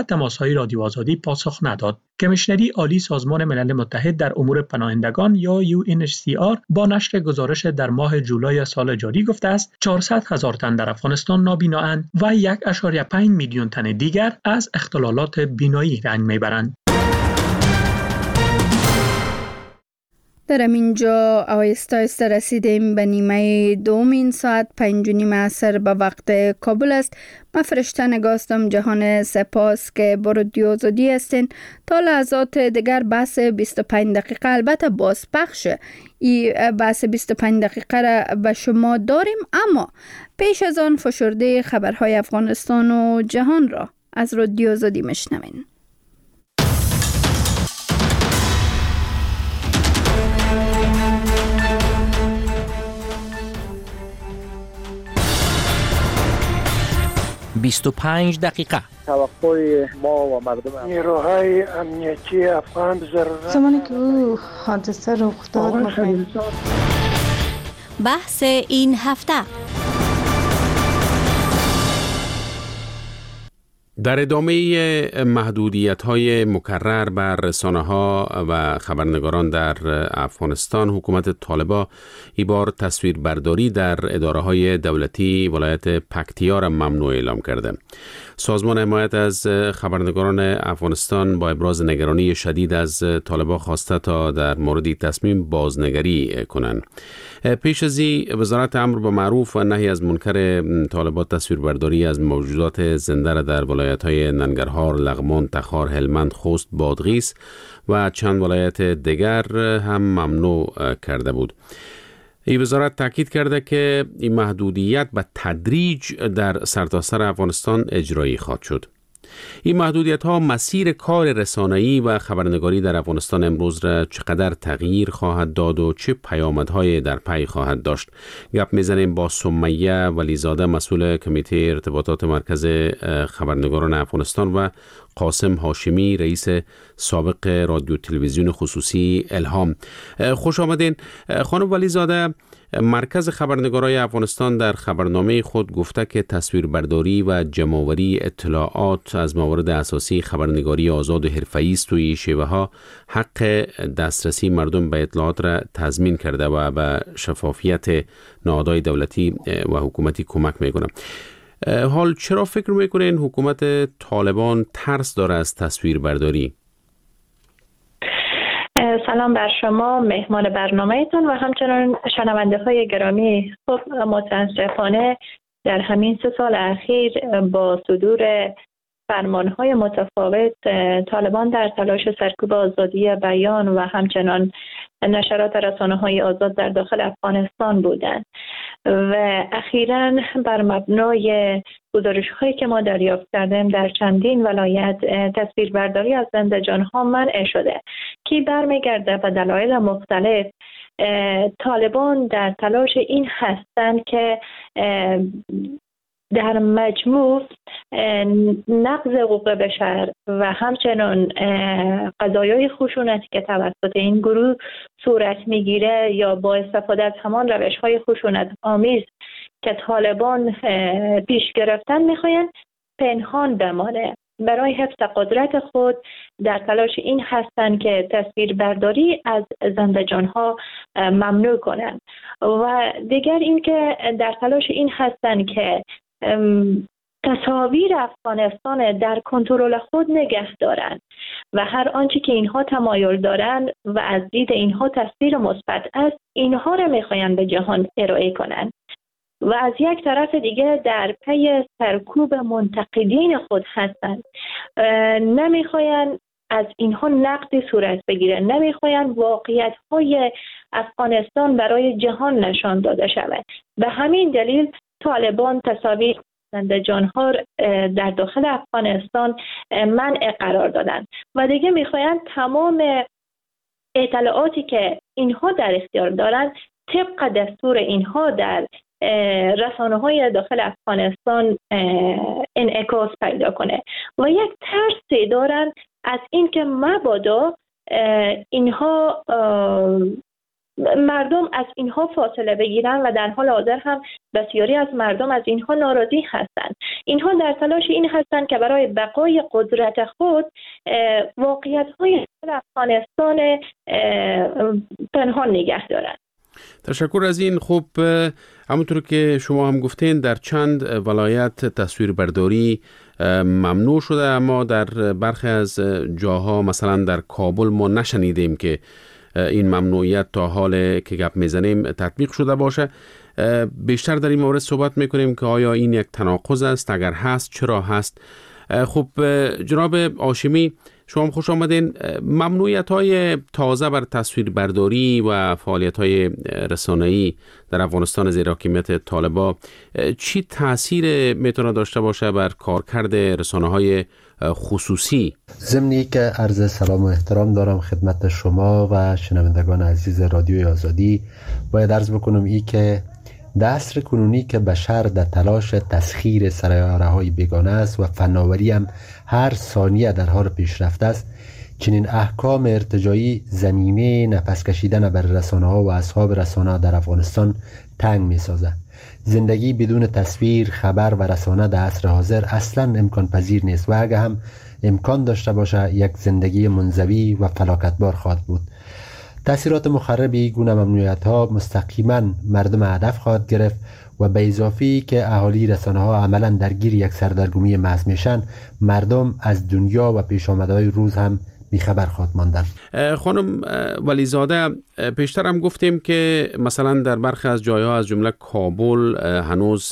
تماس‌های رادیو آزادی پاسخ نداد. کمیشنری عالی سازمان ملل متحد در امور پناهندگان یا UNHCR با نشر گزارش در ماه جولای سال جاری گفته است 400,000 تن در افغانستان نابینااند و 1.5 میلیون تن دیگر از اختلالات بینایی رنج میبرند. در همینجا آهسته رسیدیم به نیمه دومین ساعت 5:30 عصر به وقت کابل است. من فرشته نگاستم جهان سپاس که با رادیو آزادی هستین. تا لحظات دیگر بحث 25 دقیقه البته بازپخش این بحث 25 دقیقه را به شما داریم، اما پیش از آن فشرده خبرهای افغانستان و جهان را از رادیو آزادی میشنوین. بیست دقیقه توقع ما و مردم نیروهای امنیتی افغان ضرورت زمانی که او حادثه رخ داد بحث این هفته. در ادامه محدودیت‌های مکرر بر رسانه‌ها و خبرنگاران در افغانستان، حکومت طالبان این بار تصویربرداری در اداره‌های دولتی ولایت پکتیا را ممنوع اعلام کرده. سازمان حمایت از خبرنگاران افغانستان با ابراز نگرانی شدید از طالبان خواسته تا در مورد تصمیم بازنگری کنند. پیش از این وزارت امر به معروف و نهی از منکر طالبان تصویربرداری از موجودات زنده را در ولایت‌های ننگرهار، لغمان، تخار، هلمند، خوست، بادغیس و چند ولایت دیگر هم ممنوع کرده بود. این وزارت تاکید کرده که این محدودیت به تدریج در سرتاسر افغانستان اجرایی خواهد شد. این محدودیت ها مسیر کار رسانه‌ای و خبرنگاری در افغانستان امروز را چقدر تغییر خواهد داد و چه پیامدهای در پی خواهد داشت؟ گپ میزنیم با سمیه ولیزاده، مسئول کمیته ارتباطات مرکز خبرنگاران افغانستان، و قاسم هاشمی، رئیس سابق رادیو تلویزیون خصوصی الهام. خوش آمدین. خانم ولیزاده، مرکز خبرنگارای افغانستان در خبرنامه خود گفته که تصویربرداری و جمع‌آوری اطلاعات از موارد اساسی خبرنگاری آزاد و حرفه‌ای است و این شیوه‌ها حق دسترسی مردم به اطلاعات را تضمین کرده و به شفافیت نهادهای دولتی و حکومتی کمک می‌کنه. حال چرا فکر می‌کنین حکومت طالبان ترس داره از تصویربرداری؟ سلام بر شما، مهمان برنامه‌تون و همچنان شنونده‌های گرامی. خب متاسفانه در همین 3 سال اخیر با صدور فرمان‌های متفاوت طالبان در تلاش سرکوب آزادی بیان و همچنان نشرات رسانه‌های آزاد در داخل افغانستان بودند و اخیراً بر مبنای گزارش‌هایی که ما دریافت کردیم در چندین ولایت تصویربرداری از زنده‌جان‌ها منع شده که برمیگرده به دلایل مختلف. طالبان در تلاش این هستند که در مجموع نقض حقوق بشر و همچنان قضایای خشونتی که توسط این گروه صورت میگیره یا با استفاده از همان روش‌های خشونت آمیز که طالبان پیش گرفتن میخواین پنهان بمانه. برای حفظ قدرت خود در تلاش این هستند که تصویربرداری از زنده‌جان‌ها ممنوع کنند و دیگر این که در تلاش این هستند که تصاویر افغانستان در کنترل خود نگه دارند و هر آنچه که اینها تمایل دارند و از دید اینها تصویر مثبت است، اینها را میخواین به جهان ارائه کنند و از یک طرف دیگه در پی سرکوب منتقدین خود هستند. نمیخواین از اینها نقدی صورت بگیره، نمیخواین واقعیت‌های افغانستان برای جهان نشان داده شود. به همین دلیل طالبان تصاویر زنده‌جان‌ها در داخل افغانستان منع قرار دادن و دیگه میخواین تمام اطلاعاتی که اینها در اختیار دارن طبق دستور اینها در رسانه‌های داخل افغانستان انعکاس پیدا کنه و یک ترسی دارن از اینکه مبادا اینها مردم از اینها فاصله بگیرن و در حال حاضر هم بسیاری از مردم از اینها ناراضی هستند. اینها در تلاش این هستند که برای بقای قدرت خود واقعیت‌های افغانستان پنهان نگه دارند. تشکر از این. خب همونطور که شما هم گفتین در چند ولایت تصویربرداری ممنوع شده، اما در برخی از جاها مثلا در کابل ما نشنیدیم که این ممنوعیت تا حال که گپ میزنیم تطبیق شده باشه. بیشتر در این مورد صحبت میکنیم که آیا این یک تناقض است؟ اگر هست چرا هست؟ خب جناب هاشمی شما خوش آمدین. ممنوعیت های تازه بر تصویربرداری و فعالیت های رسانه‌ای در افغانستان زیر حاکمیت طالبان چی تأثیر میتونه داشته باشه بر کارکرد رسانه های خصوصی؟ ضمنی که عرض سلام و احترام دارم خدمت شما و شنوندگان عزیز رادیوی آزادی، باید عرض بکنم ای که در عصر کنونی که بشر در تلاش تسخیر سیاره‌های بیگانه است و فناوری هم هر ثانیه در حال پیشرفت است، چنین احکام ارتجاعی زمینه نفس کشیدن بر رسانه‌ها و اصحاب رسانه در افغانستان تنگ می‌سازد. زندگی بدون تصویر، خبر و رسانه در عصر حاضر اصلاً امکان پذیر نیست و اگر هم امکان داشته باشه یک زندگی منزوی و فلاکتبار خواهد بود. تأثیرات مخرب این گونه ممنوعیت‌ها مستقیما مردم هدف خواهد گرفت و به اضافه که اهالی رسانه‌ها عملاً درگیر یک سردرگمی محض میشن، مردم از دنیا و پیش آمدهای روز هم بیخبر خواهد ماندن. خانم ولیزاده، پیشتر هم گفتیم که مثلا در برخی از جایها از جمله کابل هنوز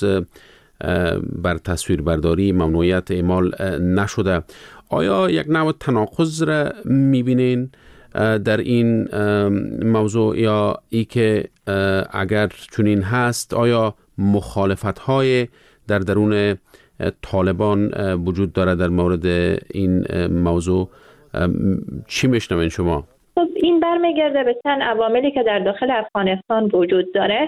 بر تصویربرداری ممنوعیت اعمال نشده. آیا یک نوع تناقض را می‌بینین در این موضوع، یا ای که اگر چنین هست آیا مخالفت‌های در درون طالبان وجود داره در مورد این موضوع؟ چی میشنوین شما؟ خب این برمیگرده به چند عواملی که در داخل افغانستان وجود داره،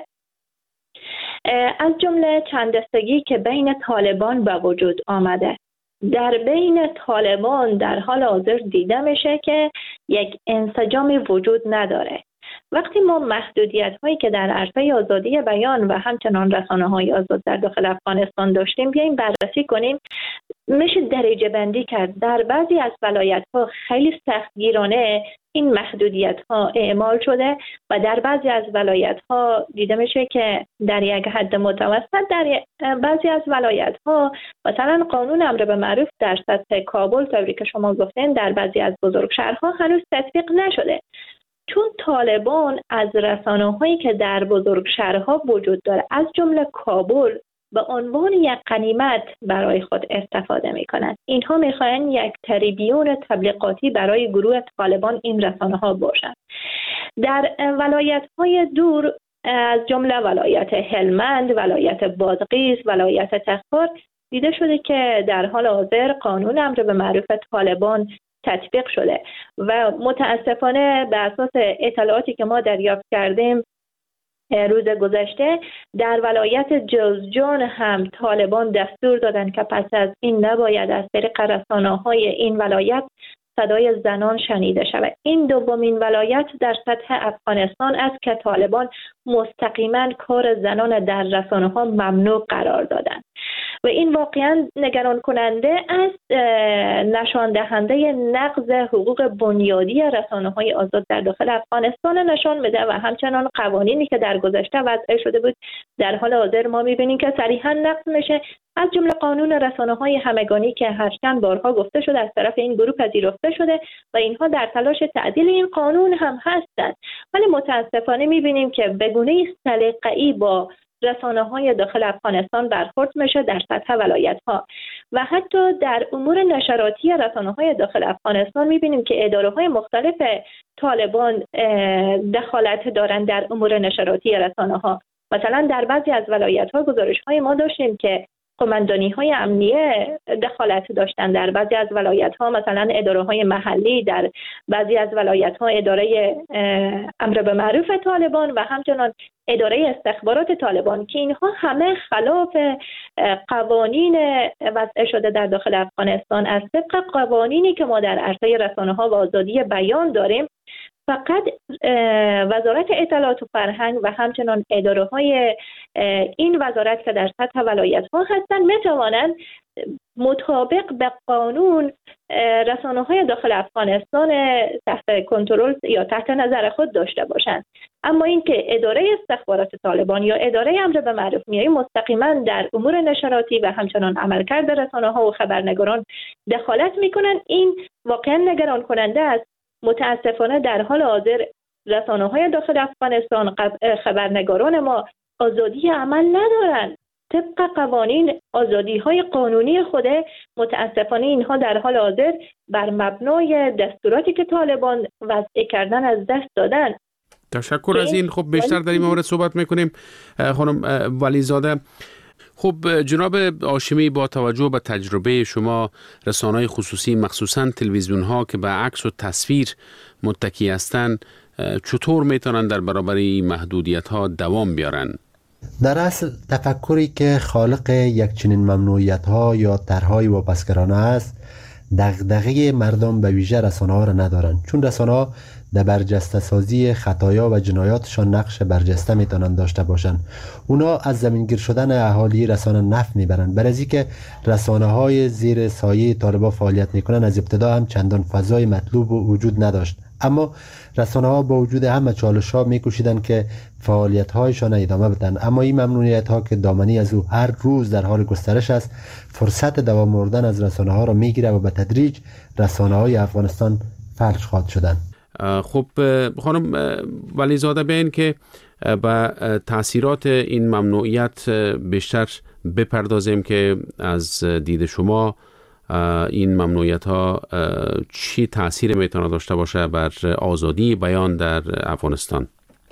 از جمله چند دستگی که بین طالبان به وجود آمده. در بین طالبان در حال حاضر دیده میشه که یک انسجامی وجود نداره. وقتی ما محدودیت هایی که در عرصه آزادی بیان و همچنان رسانه های آزاد در داخل افغانستان داشتیم بیاییم بررسی کنیم، میشه درجه بندی کرد. در بعضی از ولایت ها خیلی سختگیرانه این محدودیت ها اعمال شده و در بعضی از ولایت ها دیده میشه که در یک حد متوسط. در بعضی از ولایت ها مثلا قانون امر به معروف در سطح کابل طوری که شما گفتین در بعضی از بزرگ شهرها هنوز تطبیق نشده، چون طالبان از رسانه‌هایی که در بزرگ شهرها وجود داره از جمله کابل به عنوان یک غنیمت برای خود استفاده می‌کنند. اینها می‌خواهند یک تریبیون تبلیغاتی برای گروه طالبان این رسانه‌ها باشند. در ولایت‌های دور از جمله ولایت هلمند، ولایت بادغیس، ولایت تخار دیده شده که در حال حاضر قانون امر به معروف طالبان تطبیق شده و متاسفانه به اساس اطلاعاتی که ما دریافت کردیم روز گذشته در ولایت جوزجان هم طالبان دستور دادند که پس از این نباید از طریق رسانه‌های این ولایت صدای زنان شنیده شود. این دومین ولایت در سطح افغانستان است که طالبان مستقیما کار زنان در رسانه‌ها ممنوع قرار دادند و این واقعا نگران کننده است، نشان دهنده نقض حقوق بنیادی رسانه‌های آزاد در داخل افغانستان نشان میده و همچنان قوانینی که در گذشته وضع شده بود در حال حاضر ما می‌بینیم که صریحا نقض میشه، از جمله قانون رسانه‌های همگانی که هر چند بارها گفته شده از طرف این گروه پذیرفته شده و اینها در تلاش تعدیل این قانون هم هستند، ولی متاسفانه می‌بینیم که به گونه‌ای سلیقه‌ای با رسانه‌های داخل افغانستان برخورد میشه در سطح ولایت‌ها و حتی در امور نشراتی رسانه‌های داخل افغانستان می‌بینیم که اداره‌های مختلف طالبان دخالت دارند در امور نشراتی رسانه‌ها. مثلا در بعضی از ولایت‌ها گزارش‌های ما داشتیم که قماندانی‌های امنیه دخالت داشتن در بعضی از ولایت‌ها، مثلا اداره‌های محلی در بعضی از ولایت‌ها اداره امر به معروف طالبان و همچنان اداره استخبارات طالبان که اینها همه خلاف قوانین وضع شده در داخل افغانستان از طبق قوانینی که ما در عرصه رسانه‌ها و آزادی بیان داریم فقط وزارت اطلاعات و فرهنگ و همچنان اداره‌های این وزارت که در سطح ولایت‌ها هستند می‌توانند مطابق به قانون رسانه‌های داخل افغانستان تحت کنترل یا تحت نظر خود داشته باشند. اما اینکه اداره استخبارات طالبان یا اداره امر به معروف میایی مستقیما در امور نشراتی و همچنان عملکرد رسانه‌ها و خبرنگاران دخالت می‌کنند، این واقعا نگران کننده است. متاسفانه در حال حاضر رسانه‌های داخل افغانستان، خبرنگاران ما آزادی عمل ندارند. طبق قوانین آزادی‌های قانونی خود، متاسفانه اینها در حال حاضر بر مبنای دستوراتی که طالبان وضع کردن از دست دادن. تشکر از این. خب بیشتر در این مورد صحبت میکنیم. خانم ولیزاده، خب جناب هاشمی، با توجه به تجربه شما، رسانه‌های خصوصی مخصوصاً تلویزیون‌ها که به عکس و تصویر متکی هستند، چطور میتونن در برابر این محدودیت‌ها دوام بیارن؟ در اصل تفکری که خالق یک چنین ممنوعیت‌ها یا طرح‌های واپسگرانه است، دغدغه مردم به ویژه رسانه‌ها را ندارند، چون رسانه‌ها در برجسته سازی خطایا و جنایاتشان نقش برجسته میتونند داشته باشند. اونا از زمینگیر شدن اهالی رسانه نفع میبرند. برای از اینکه رسانه‌های زیر سایه طالبان فعالیت میکنند، از ابتدا هم چندان فضای مطلوب وجود نداشت، اما رسانه‌ها با وجود همه چالش‌ها می‌کوشیدند که فعالیت‌هایشان ادامه بدن. اما این ممنوعیت‌ها که دامنی از او هر روز در حال گسترش است، فرصت دوام آوردن از رسانه‌ها را می‌گیرد و به تدریج رسانه‌های افغانستان فلج خواهد شدند. خب خانم ولیزاده، بیاین که به تأثیرات این ممنوعیت بیشتر بپردازیم که از دید شما این ممنوعیت ها چی تأثیر میتونه داشته باشه بر آزادی بیان در افغانستان؟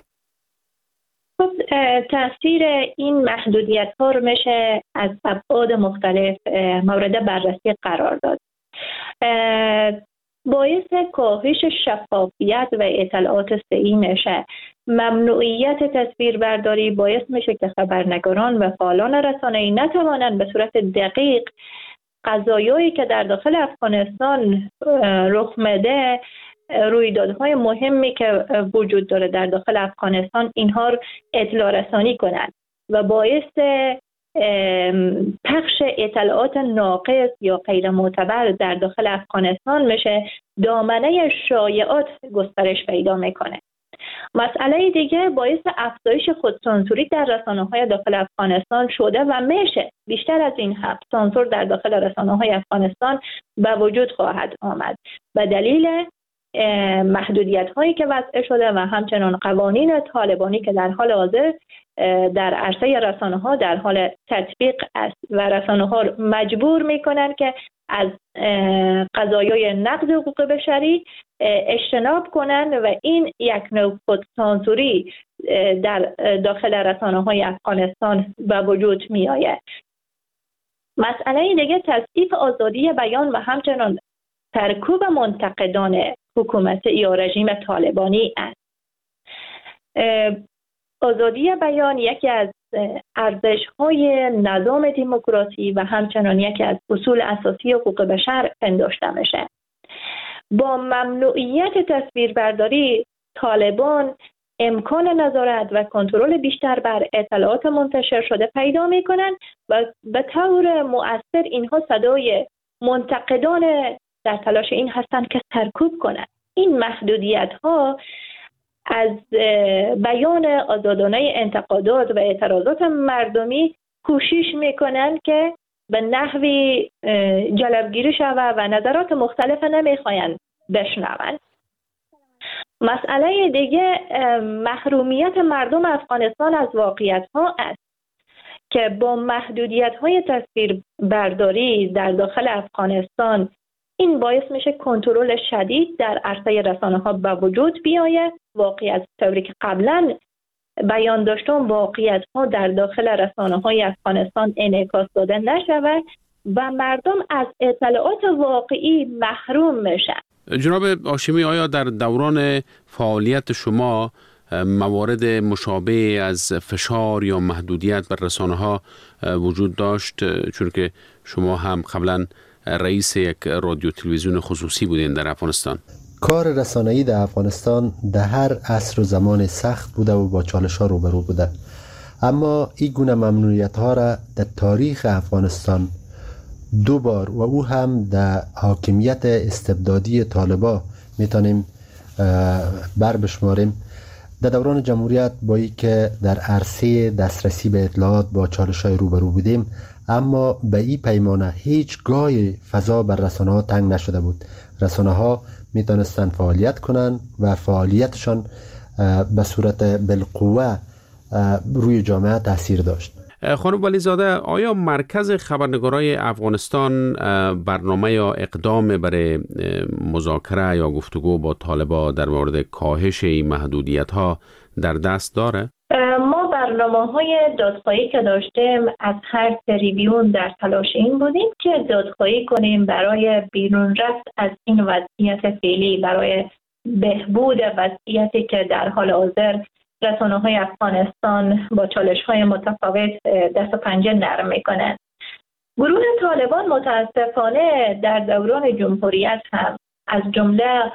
تأثیر این محدودیت ها رو میشه از ابعاد مختلف مورد بررسی قرار داد. باعث کاهش شفافیت و اطلاعات صحیح میشه. ممنوعیت تصویربرداری باعث میشه که خبرنگاران و فعالان رسانه‌ای نتوانند به صورت دقیق قضایایی که در داخل افغانستان رخ میده، رویدادهای مهمی که وجود داره در داخل افغانستان، اینها رو اطلاع رسانی کنند و باعث پخش اطلاعات ناقص یا غیر معتبر در داخل افغانستان میشه. دامنه شایعات گسترش پیدا میکنه. مسئله دیگه باعث افزایش خودسانسوری در رسانه‌های داخل افغانستان شده و میشه بیشتر از این حد سانسور در داخل رسانه‌های افغانستان به وجود خواهد آمد به دلیل محدودیت‌هایی که وضع شده و همچنان قوانین طالبانی که در حال حاضر در عرصه رسانه‌ها در حال تطبیق است و رسانه‌ها مجبور می‌کنند که از قضایای نقض حقوق بشری اجتناب کنند و این یک نوع خودسانسوری در داخل رسانه‌های افغانستان به وجود می‌آید. مسئله دیگه تضعیف آزادی بیان و همچنان سرکوب منتقدان حکومت یا رژیم طالبانی است. آزادی بیان یکی از ارزش‌های نظام دموکراسی و همچنان یکی از اصول اساسی حقوق بشر پنداشته میشه. با ممنوعیت تصویربرداری، طالبان امکان نظارت و کنترل بیشتر بر اطلاعات منتشر شده پیدا می‌کنند و به طور مؤثر اینها صدای منتقدان در تلاش این هستند که سرکوب کنند. این محدودیت‌ها از بیان آزادانه انتقادات و اعتراضات مردمی کوشش میکنند که به نحوی جلبگیری شود و نظرات مختلف نمیخواین بشنوند. مسئله دیگه محرومیت مردم افغانستان از واقعیت‌ها است که با محدودیت‌های تصویربرداری در داخل افغانستان این باعث میشه کنترل شدید در عرصه رسانه‌ها به وجود بیاید. واقعیت طوری که قبلا بیان داشتم، واقعیت‌ها در داخل رسانه‌های افغانستان انعکاس داده نشود و مردم از اطلاعات واقعی محروم میشن. جناب هاشمی، آیا در دوران فعالیت شما موارد مشابه از فشار یا محدودیت بر رسانه‌ها وجود داشت؟ چون که شما هم قبلا رئیس یک رادیو تلویزیون خصوصی بودین در افغانستان. کار رسانه‌ای در افغانستان در هر عصر و زمان سخت بوده و با چالش‌ها روبرو بوده، اما این گونه ممنوعیت‌ها را در تاریخ افغانستان دو بار و او هم در حاکمیت استبدادی طالبان میتونیم بشماریم. در دوران جمهوریت با ای که در عرصه دسترسی به اطلاعات با چالش‌های روبرو بودیم، اما به این پیمانه هیچ گاهی فضا بر رسانه‌ها تنگ نشده بود. رسانه‌ها میتونستند فعالیت کنند و فعالیتشان به صورت بالقوه روی جامعه تاثیر داشت. خانم ولیزاده، آیا مرکز خبرنگارای افغانستان برنامه یا اقدام برای مذاکره یا گفتگو با طالبان در مورد کاهش این محدودیت‌ها در دست داره؟ ما برنامه‌های دادخواهی که داشتیم از هر تریبیون در تلاش این بودیم که دادخواهی کنیم برای بیرون رفت از این وضعیت فعلی، برای بهبود وضعیتی که در حال حاضر رسانه‌های افغانستان با چالش‌های متفاوت دست و پنجه نرم می‌کنند. گروه طالبان متاسفانه در دوران جمهوریت هم از جمله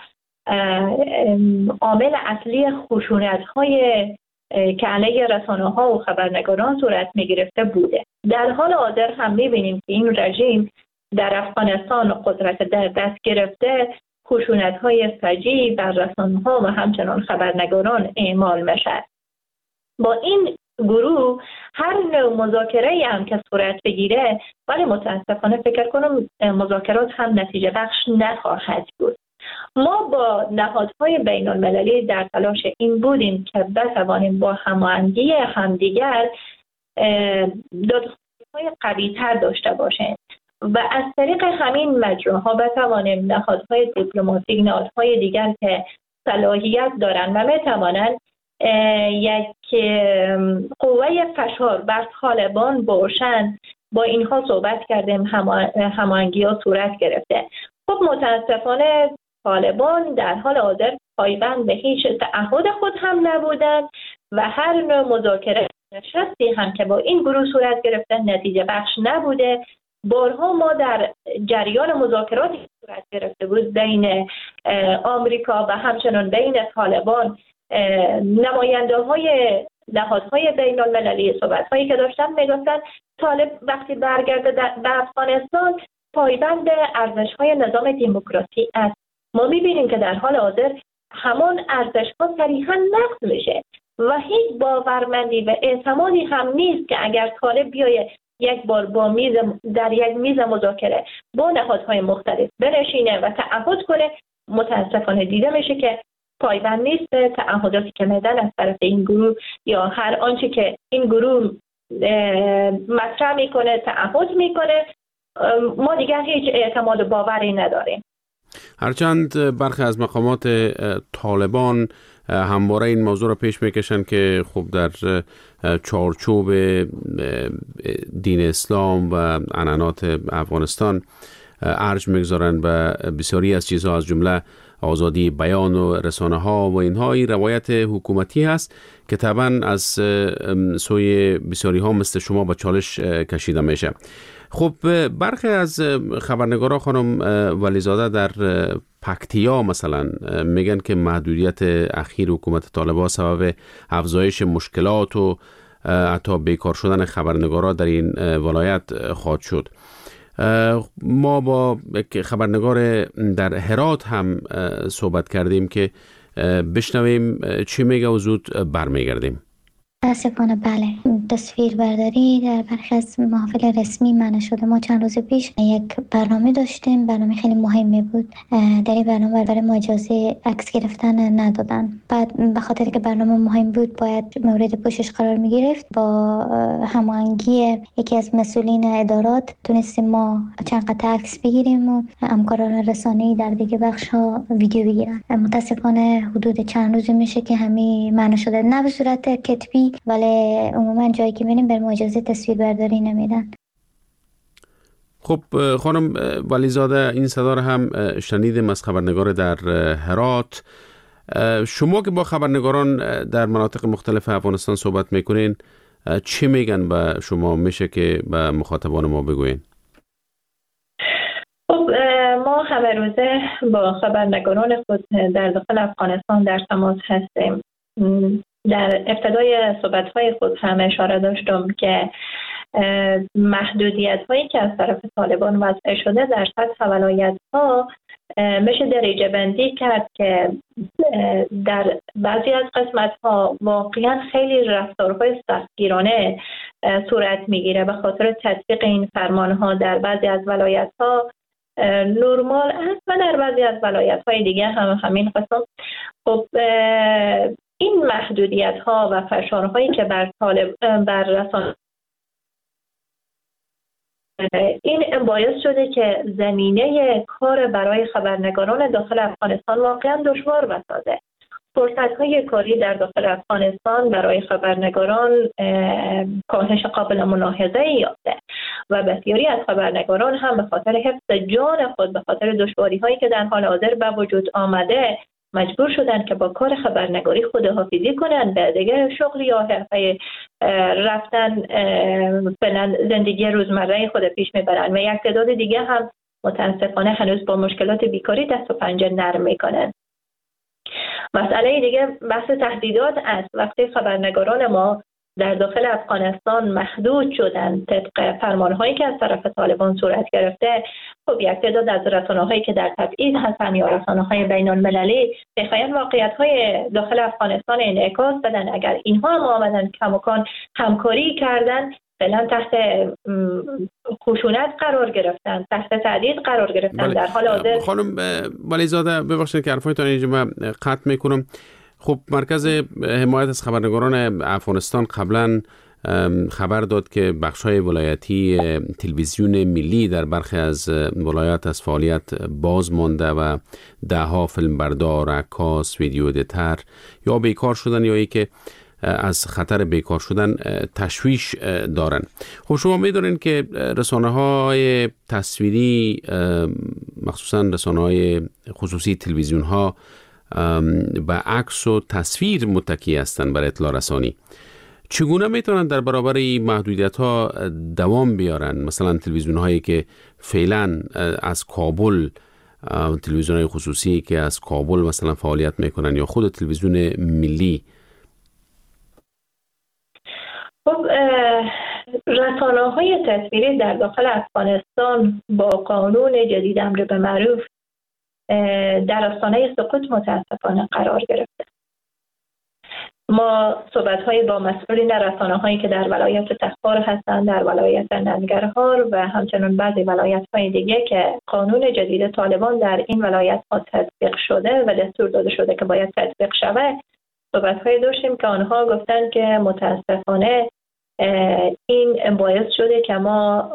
عامل اصلی خشونت‌های که علیه رسانه‌ها و خبرنگاران صورت می‌گرفته بوده. در حال حاضر هم می‌بینیم که این رژیم در افغانستان قدرت در دست گرفته، خشونت‌های فجیع بر رسانه‌ها و همچنان خبرنگاران اعمال می‌شود. با این گروه هر نوع مذاکره‌ای هم که صورت بگیره، ولی متاسفانه فکر کنم مذاکرات هم نتیجه بخش نخواهد بود. ما با نهادهای بین المللی در تلاش این بودیم که بتوانیم با هماهنگی همدیگر دادخواهی‌های قوی‌تر داشته باشیم و از طریق همین مجراها بتوانیم نهادهای دیپلماتیک، نهادهای دیگر که صلاحیت دارند و میتوانند یک قوه فشار بر طالبان باشند، با اینها صحبت کردیم، هماهنگی‌ها صورت گرفته. خب متاسفانه طالبان در حال حاضر پایبند به هیچ تعهد خود هم نبودند و هر نوع مذاکره نشستی هم که با این گروه صورت گرفته نتیجه بخش نبوده. بارها ما در جریان مذاکراتی صورت گرفته بود بین آمریکا و همچنان بین طالبان، نماینده‌های نهادهای بین المللی صحبت‌هایی که داشتن میگفتن طالب وقتی برگرده به افغانستان پایبند ارزش‌های نظام دموکراسی است. ما می‌بینیم که در حال حاضر همان ارزش‌ها صریحاً نقض میشه و هیچ باورمندی و اعتمادی هم نیست که اگر طالب بیاید یک بار در یک میز مذاکره با نهادهای مختلف بنشینه و تعهد کنه، متاسفانه دیده میشه که پایبند نیست. تعهداتی که میدن از طرف این گروه یا هر آنچه که این گروه مطرح میکنه تعهد میکنه، ما دیگر هیچ اعتماد و باوری نداریم. هرچند برخی از مقامات طالبان همواره این موضوع را پیش میکشن که خب در چارچوب دین اسلام و عنعنات افغانستان ارج میگذارن و بسیاری از چیزها از جمله آزادی بیان و رسانه ها و اینها این روایت حکومتی هست که طبعا از سوی بسیاری ها مثل شما با چالش کشیده میشه. خب برخی از خبرنگارا خانم ولیزاده در پکتیا مثلا میگن که محدودیت اخیر حکومت طالبان سبب افزایش مشکلات و حتی بیکار شدن خبرنگارا در این ولایت خواهد شد. ما با خبرنگار در هرات هم صحبت کردیم که بشنویم چی میگه و زود برمیگردیم. متاسفانه بله، تصویر برداری در برخی از محافل رسمی منع شده. ما چند روز پیش یک برنامه داشتیم، برنامه خیلی مهمی بود. در این برنامه برای ما اجازه عکس گرفتن ندادن. بعد به خاطر که برنامه مهم بود باید مورد پوشش قرار می گرفت، با هماهنگی یکی از مسئولین ادارات تونستیم ما چند قطعه عکس بگیریم و همکاران رسانه‌ای در دیگه بخش‌ها ویدیو بگیرن. متاسفانه حدود چند روز میشه که همین منع شده، نه به صورت کتبی ولی عموما جایی که میریم بر اجازه تصویر برداری نمیدن. خب خانم ولیزاده، این صدا رو هم شنیدیم از خبرنگار در هرات. شما که با خبرنگاران در مناطق مختلف افغانستان صحبت میکنین، چی میگن به شما؟ میشه که به مخاطبان ما بگوین؟ خب ما همه روزه با خبرنگاران خود در داخل افغانستان در تماس هستیم. در ابتدای صحبت‌های خود هم اشاره داشتم که محدودیت‌هایی که از طرف طالبان وضع شده در سطح ولایت‌ها میشه درجه بندی کرد که در بعضی از قسمت‌ها واقعا خیلی رفتارهای سختگیرانه صورت میگیره به خاطر تطبیق این فرمان‌ها. در بعضی از ولایت‌ها نرمال است و در بعضی از ولایت‌های دیگه هم همین قسم. خب این محدودیت‌ها و فشارهایی که بر رسانه این باعث شده که زمینه کار برای خبرنگاران داخل افغانستان واقعا دشوار بسازه. فرصت‌های کاری در داخل افغانستان برای خبرنگاران کاهش قابل ملاحظه یافته و بسیاری از خبرنگاران هم به خاطر حفظ جان خود، به خاطر دشواری‌هایی که در حال حاضر به وجود آمده، مجبور شدن که با کار خبرنگاری خداحافظی کنن، به دیگه شغل یا حرفه رفتن فعلا زندگی روزمره خود پیش میبرن و یک تعداد دیگه هم متاسفانه هنوز با مشکلات بیکاری دست و پنجه نرم میکنن. مسئله دیگه بحث تهدیدات است. وقتی خبرنگاران ما در داخل افغانستان محدود شدن طبق فرمانهایی که از طرف طالبان صورت گرفته، خب یک تعداد از رسانه‌هایی که در تبعید هستن یا رسانه‌های بین‌المللی می‌خواهند واقعیت‌های داخل افغانستان انعکاس بدن. اگر اینها هم آمدن کماکان همکاری کردن، فعلا تحت خشونت قرار گرفتن، تحت تهدید قرار گرفتن. در حال حاضر خانم ولیزاده ببخشید که حرفایتان اینجا من قطع میکنم. خب مرکز حمایت از خبرنگاران افغانستان قبلا خبر داد که بخش‌های ولایتی تلویزیون ملی در برخی از ولایات از فعالیت باز مانده و ده‌ها فیلمبردار، عکاس، ویدیو ادیتور یا بیکار شدن یا ای که از خطر بیکار شدن تشویش دارن. خب شما می‌دونین که رسانه‌های تصویری مخصوصاً رسانه‌های خصوصی تلویزیون‌ها به عکس و تصویر متکی هستند برای اطلاع رسانی. چگونه میتونن در برابر این محدودیت‌ها دوام بیارن؟ مثلا تلویزیون‌هایی که فعلا از کابل، تلویزیون‌های خصوصی که از کابل مثلا فعالیت میکنن یا خود تلویزیون ملی. خب رسانه‌های تصویری در داخل افغانستان با قانون جدید امر به معروف در آستانه سقوط متاسفانه قرار گرفته. ما صحبت‌های با مسئولین رسانه‌هایی که در ولایت تخار هستند، در ولایت ننگرهار و همچنین بعضی ولایت‌های دیگه که قانون جدید طالبان در این ولایت‌ها تطبیق شده و دستور داده شده که باید تطبیق شود، صحبت‌های داشتیم که آنها گفتن که متاسفانه این باعث شده که ما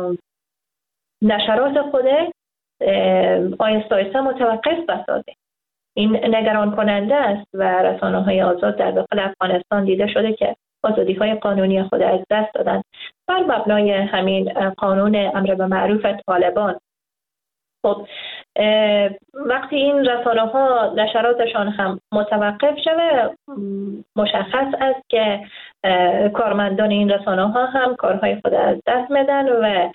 نشرات خود آیسته آیسته متوقف بسازیم. این نگران کننده است و رسانه‌های آزاد در داخل افغانستان دیده شده که آزادی‌های قانونی خود از دست دادن بر مبنای همین قانون امر به معروف طالبان. خب وقتی این رسانه‌ها نشراتشان هم متوقف شده، مشخص است که کارمندان این رسانه‌ها هم کارهای خود از دست میدن و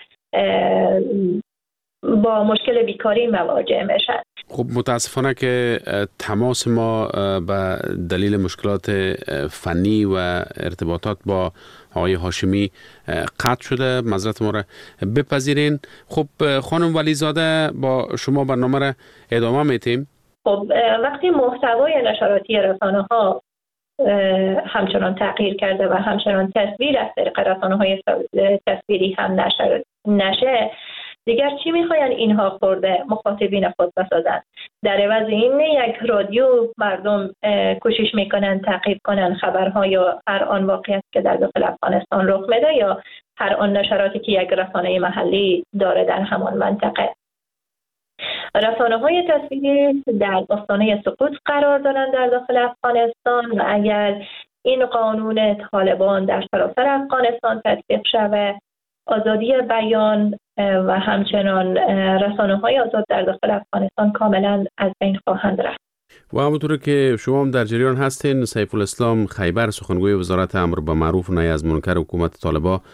با مشکل بیکاری مواجه میشن. خب متاسفانه که تماس ما به دلیل مشکلات فنی و ارتباطات با آقای هاشمی قطع شده، معذرت ما را بپذیرین. خب خانم ولیزاده با شما برنامه را ادامه میتیم. خب وقتی محتوای نشراتی رسانه‌ها همچنان تغییر کرده و همچنان تصویر از طریق رسانه‌های تصویری هم نشه، دیگر چی میخواین اینها خورده مخاطبین خود بسازن؟ در عوض این یک رادیو مردم کوشش میکنن تعقیب کنن خبرها یا هر آن واقعیت که در داخل افغانستان رخ میده یا هر آن نشراتی که یک رسانه محلی داره در همان منطقه. رسانه‌های تصویری در آستانه سقوط قرار دارند در داخل افغانستان و اگر این قانون طالبان در سراسر افغانستان تطبیق شود، آزادی بیان و همچنان رسانه‌های آزاد در داخل افغانستان کاملا از بین خواهند رفت. و همونطور که شما هم در جریان هستین، سیف الاسلام خیبر سخنگوی وزارت امر به معروف و نهی از منکر حکومت طالبان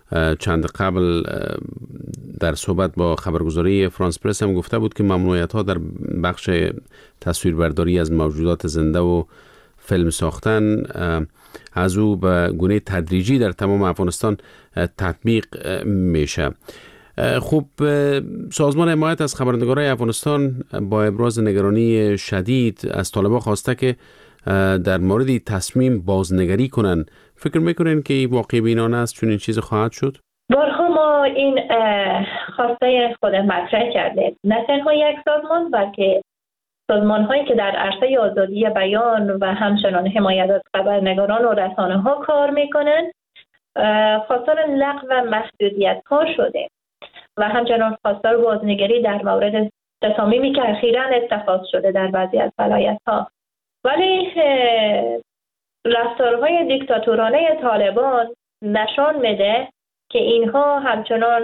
چند قبل در صحبت با خبرگزاری فرانس پرس هم گفته بود که ممنوعیت‌ها در بخش تصویربرداری از موجودات زنده و فیلم ساختن از او به گونه تدریجی در تمام افغانستان تطبیق میشه. خب سازمان حمایت از خبرنگارای افغانستان با ابراز نگرانی شدید از طالبان خواسته که در مورد تصمیم بازنگری کنن. فکر میکنین که این واقع بینانه است چون این چیز خواهد شد؟ بارها ما این خواسته خود مطرح کردیم، نه تنها یک سازمان بلکه سازمان هایی که در عرصه آزادی بیان و همچنان حمایت از خبرنگاران و رسانه ها کار میکنن خواستار لغو و محدودیت ها شده و همچنان خواستار بازنگری در مورد تصامیمی که اخیراً اتخاذ شده در بعضی از ولایت ها. ولی رفتارهای دیکتاتورانه طالبان نشان میده که اینها همچنان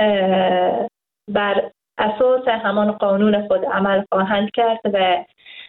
بر اساس همان قانون خود عمل خواهند کرد و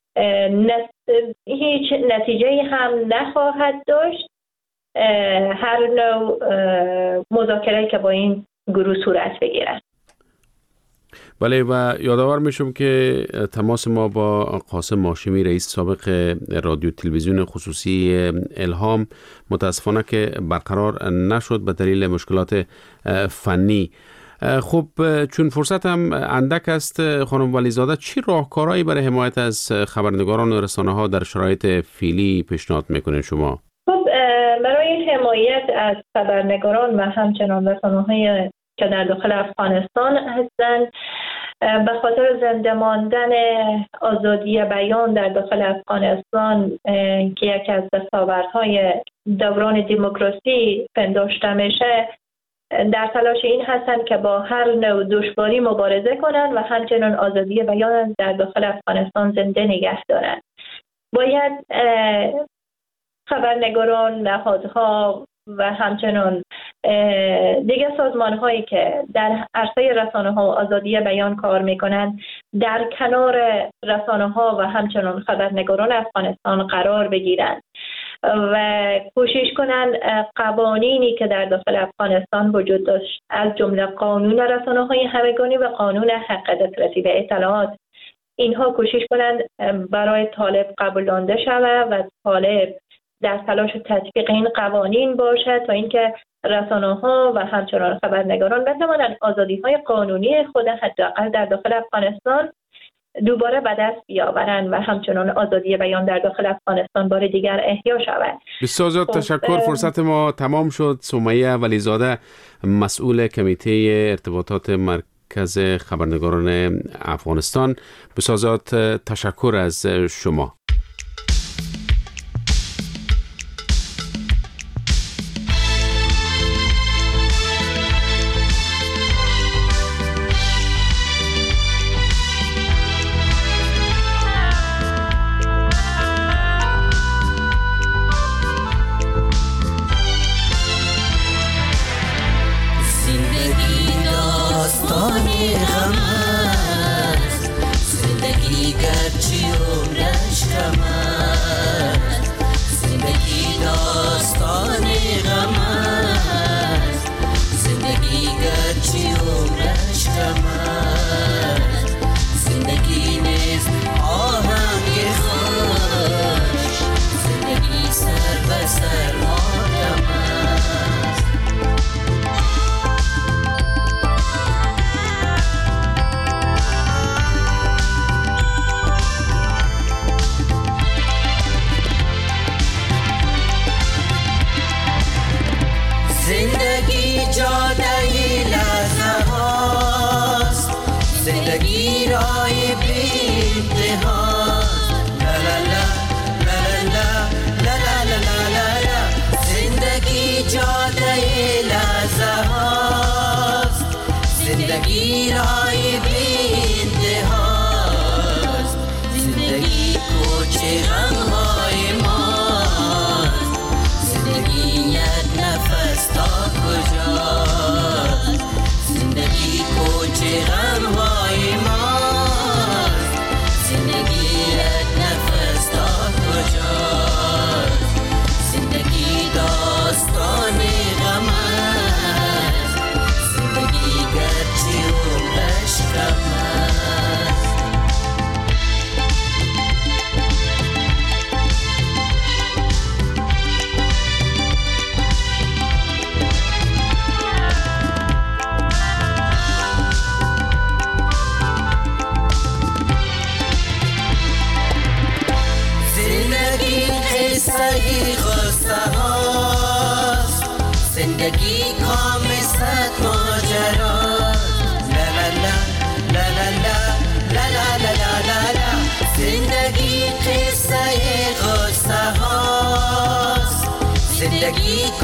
هیچ نتیجه هم نخواهد داشت هر نوع مذاکره که با این گروه صورت بگیرد. بله و یادآور میشم که تماس ما با قاسم هاشمی رئیس سابق رادیو تلویزیون خصوصی الهام متاسفانه که برقرار نشد به دلیل مشکلات فنی. خب چون فرصت هم اندک است خانم ولیزاده، چی راهکارهایی برای حمایت از خبرنگاران و رسانه ها در شرایط فعلی پیشنهاد میکنین شما؟ خب برای حمایت از خبرنگاران و همچنان رسانه‌های که در داخل افغانستان هستند به خاطر زنده ماندن آزادی بیان در داخل افغانستان که یکی از دستاوردهای دوران دموکراسی پنداشته میشه، در تلاش این هستند که با هر نوع دشواری مبارزه کنند و همچنان آزادی بیان در داخل افغانستان زنده نگه دارند. باید خبرنگاران، نهادها و همچنان دیگر سازمان هایی که در عرصه رسانه ها و آزادی بیان کار میکنند در کنار رسانه ها و همچنان خبرنگاران افغانستان قرار بگیرند و کوشش کنند قوانینی که در داخل افغانستان وجود داشت از جمله قانون رسانه های همگانی و قانون حق دسترسی به اطلاعات، اینها کوشش کنند برای طالب قبولانده شود و طالب در تلاش تطبیق این قوانین باشد تا اینکه رسانه‌ها و همچنان خبرنگاران بتوانند آزادی‌های قانونی خود حداقل در داخل افغانستان دوباره به دست بیاورند و همچنان آزادی بیان در داخل افغانستان بار دیگر احیا شود. بسیار زیاد تشکر. فرصت ما تمام شد. سمیه ولیزاده، مسئول کمیته ارتباطات مرکز خبرنگاران افغانستان، بسیار زیاد تشکر از شما. زندگی کام صد ماجرا لا لا لا لا لا لا لا لا لا لا زندگی قصه غصه هاست زندگی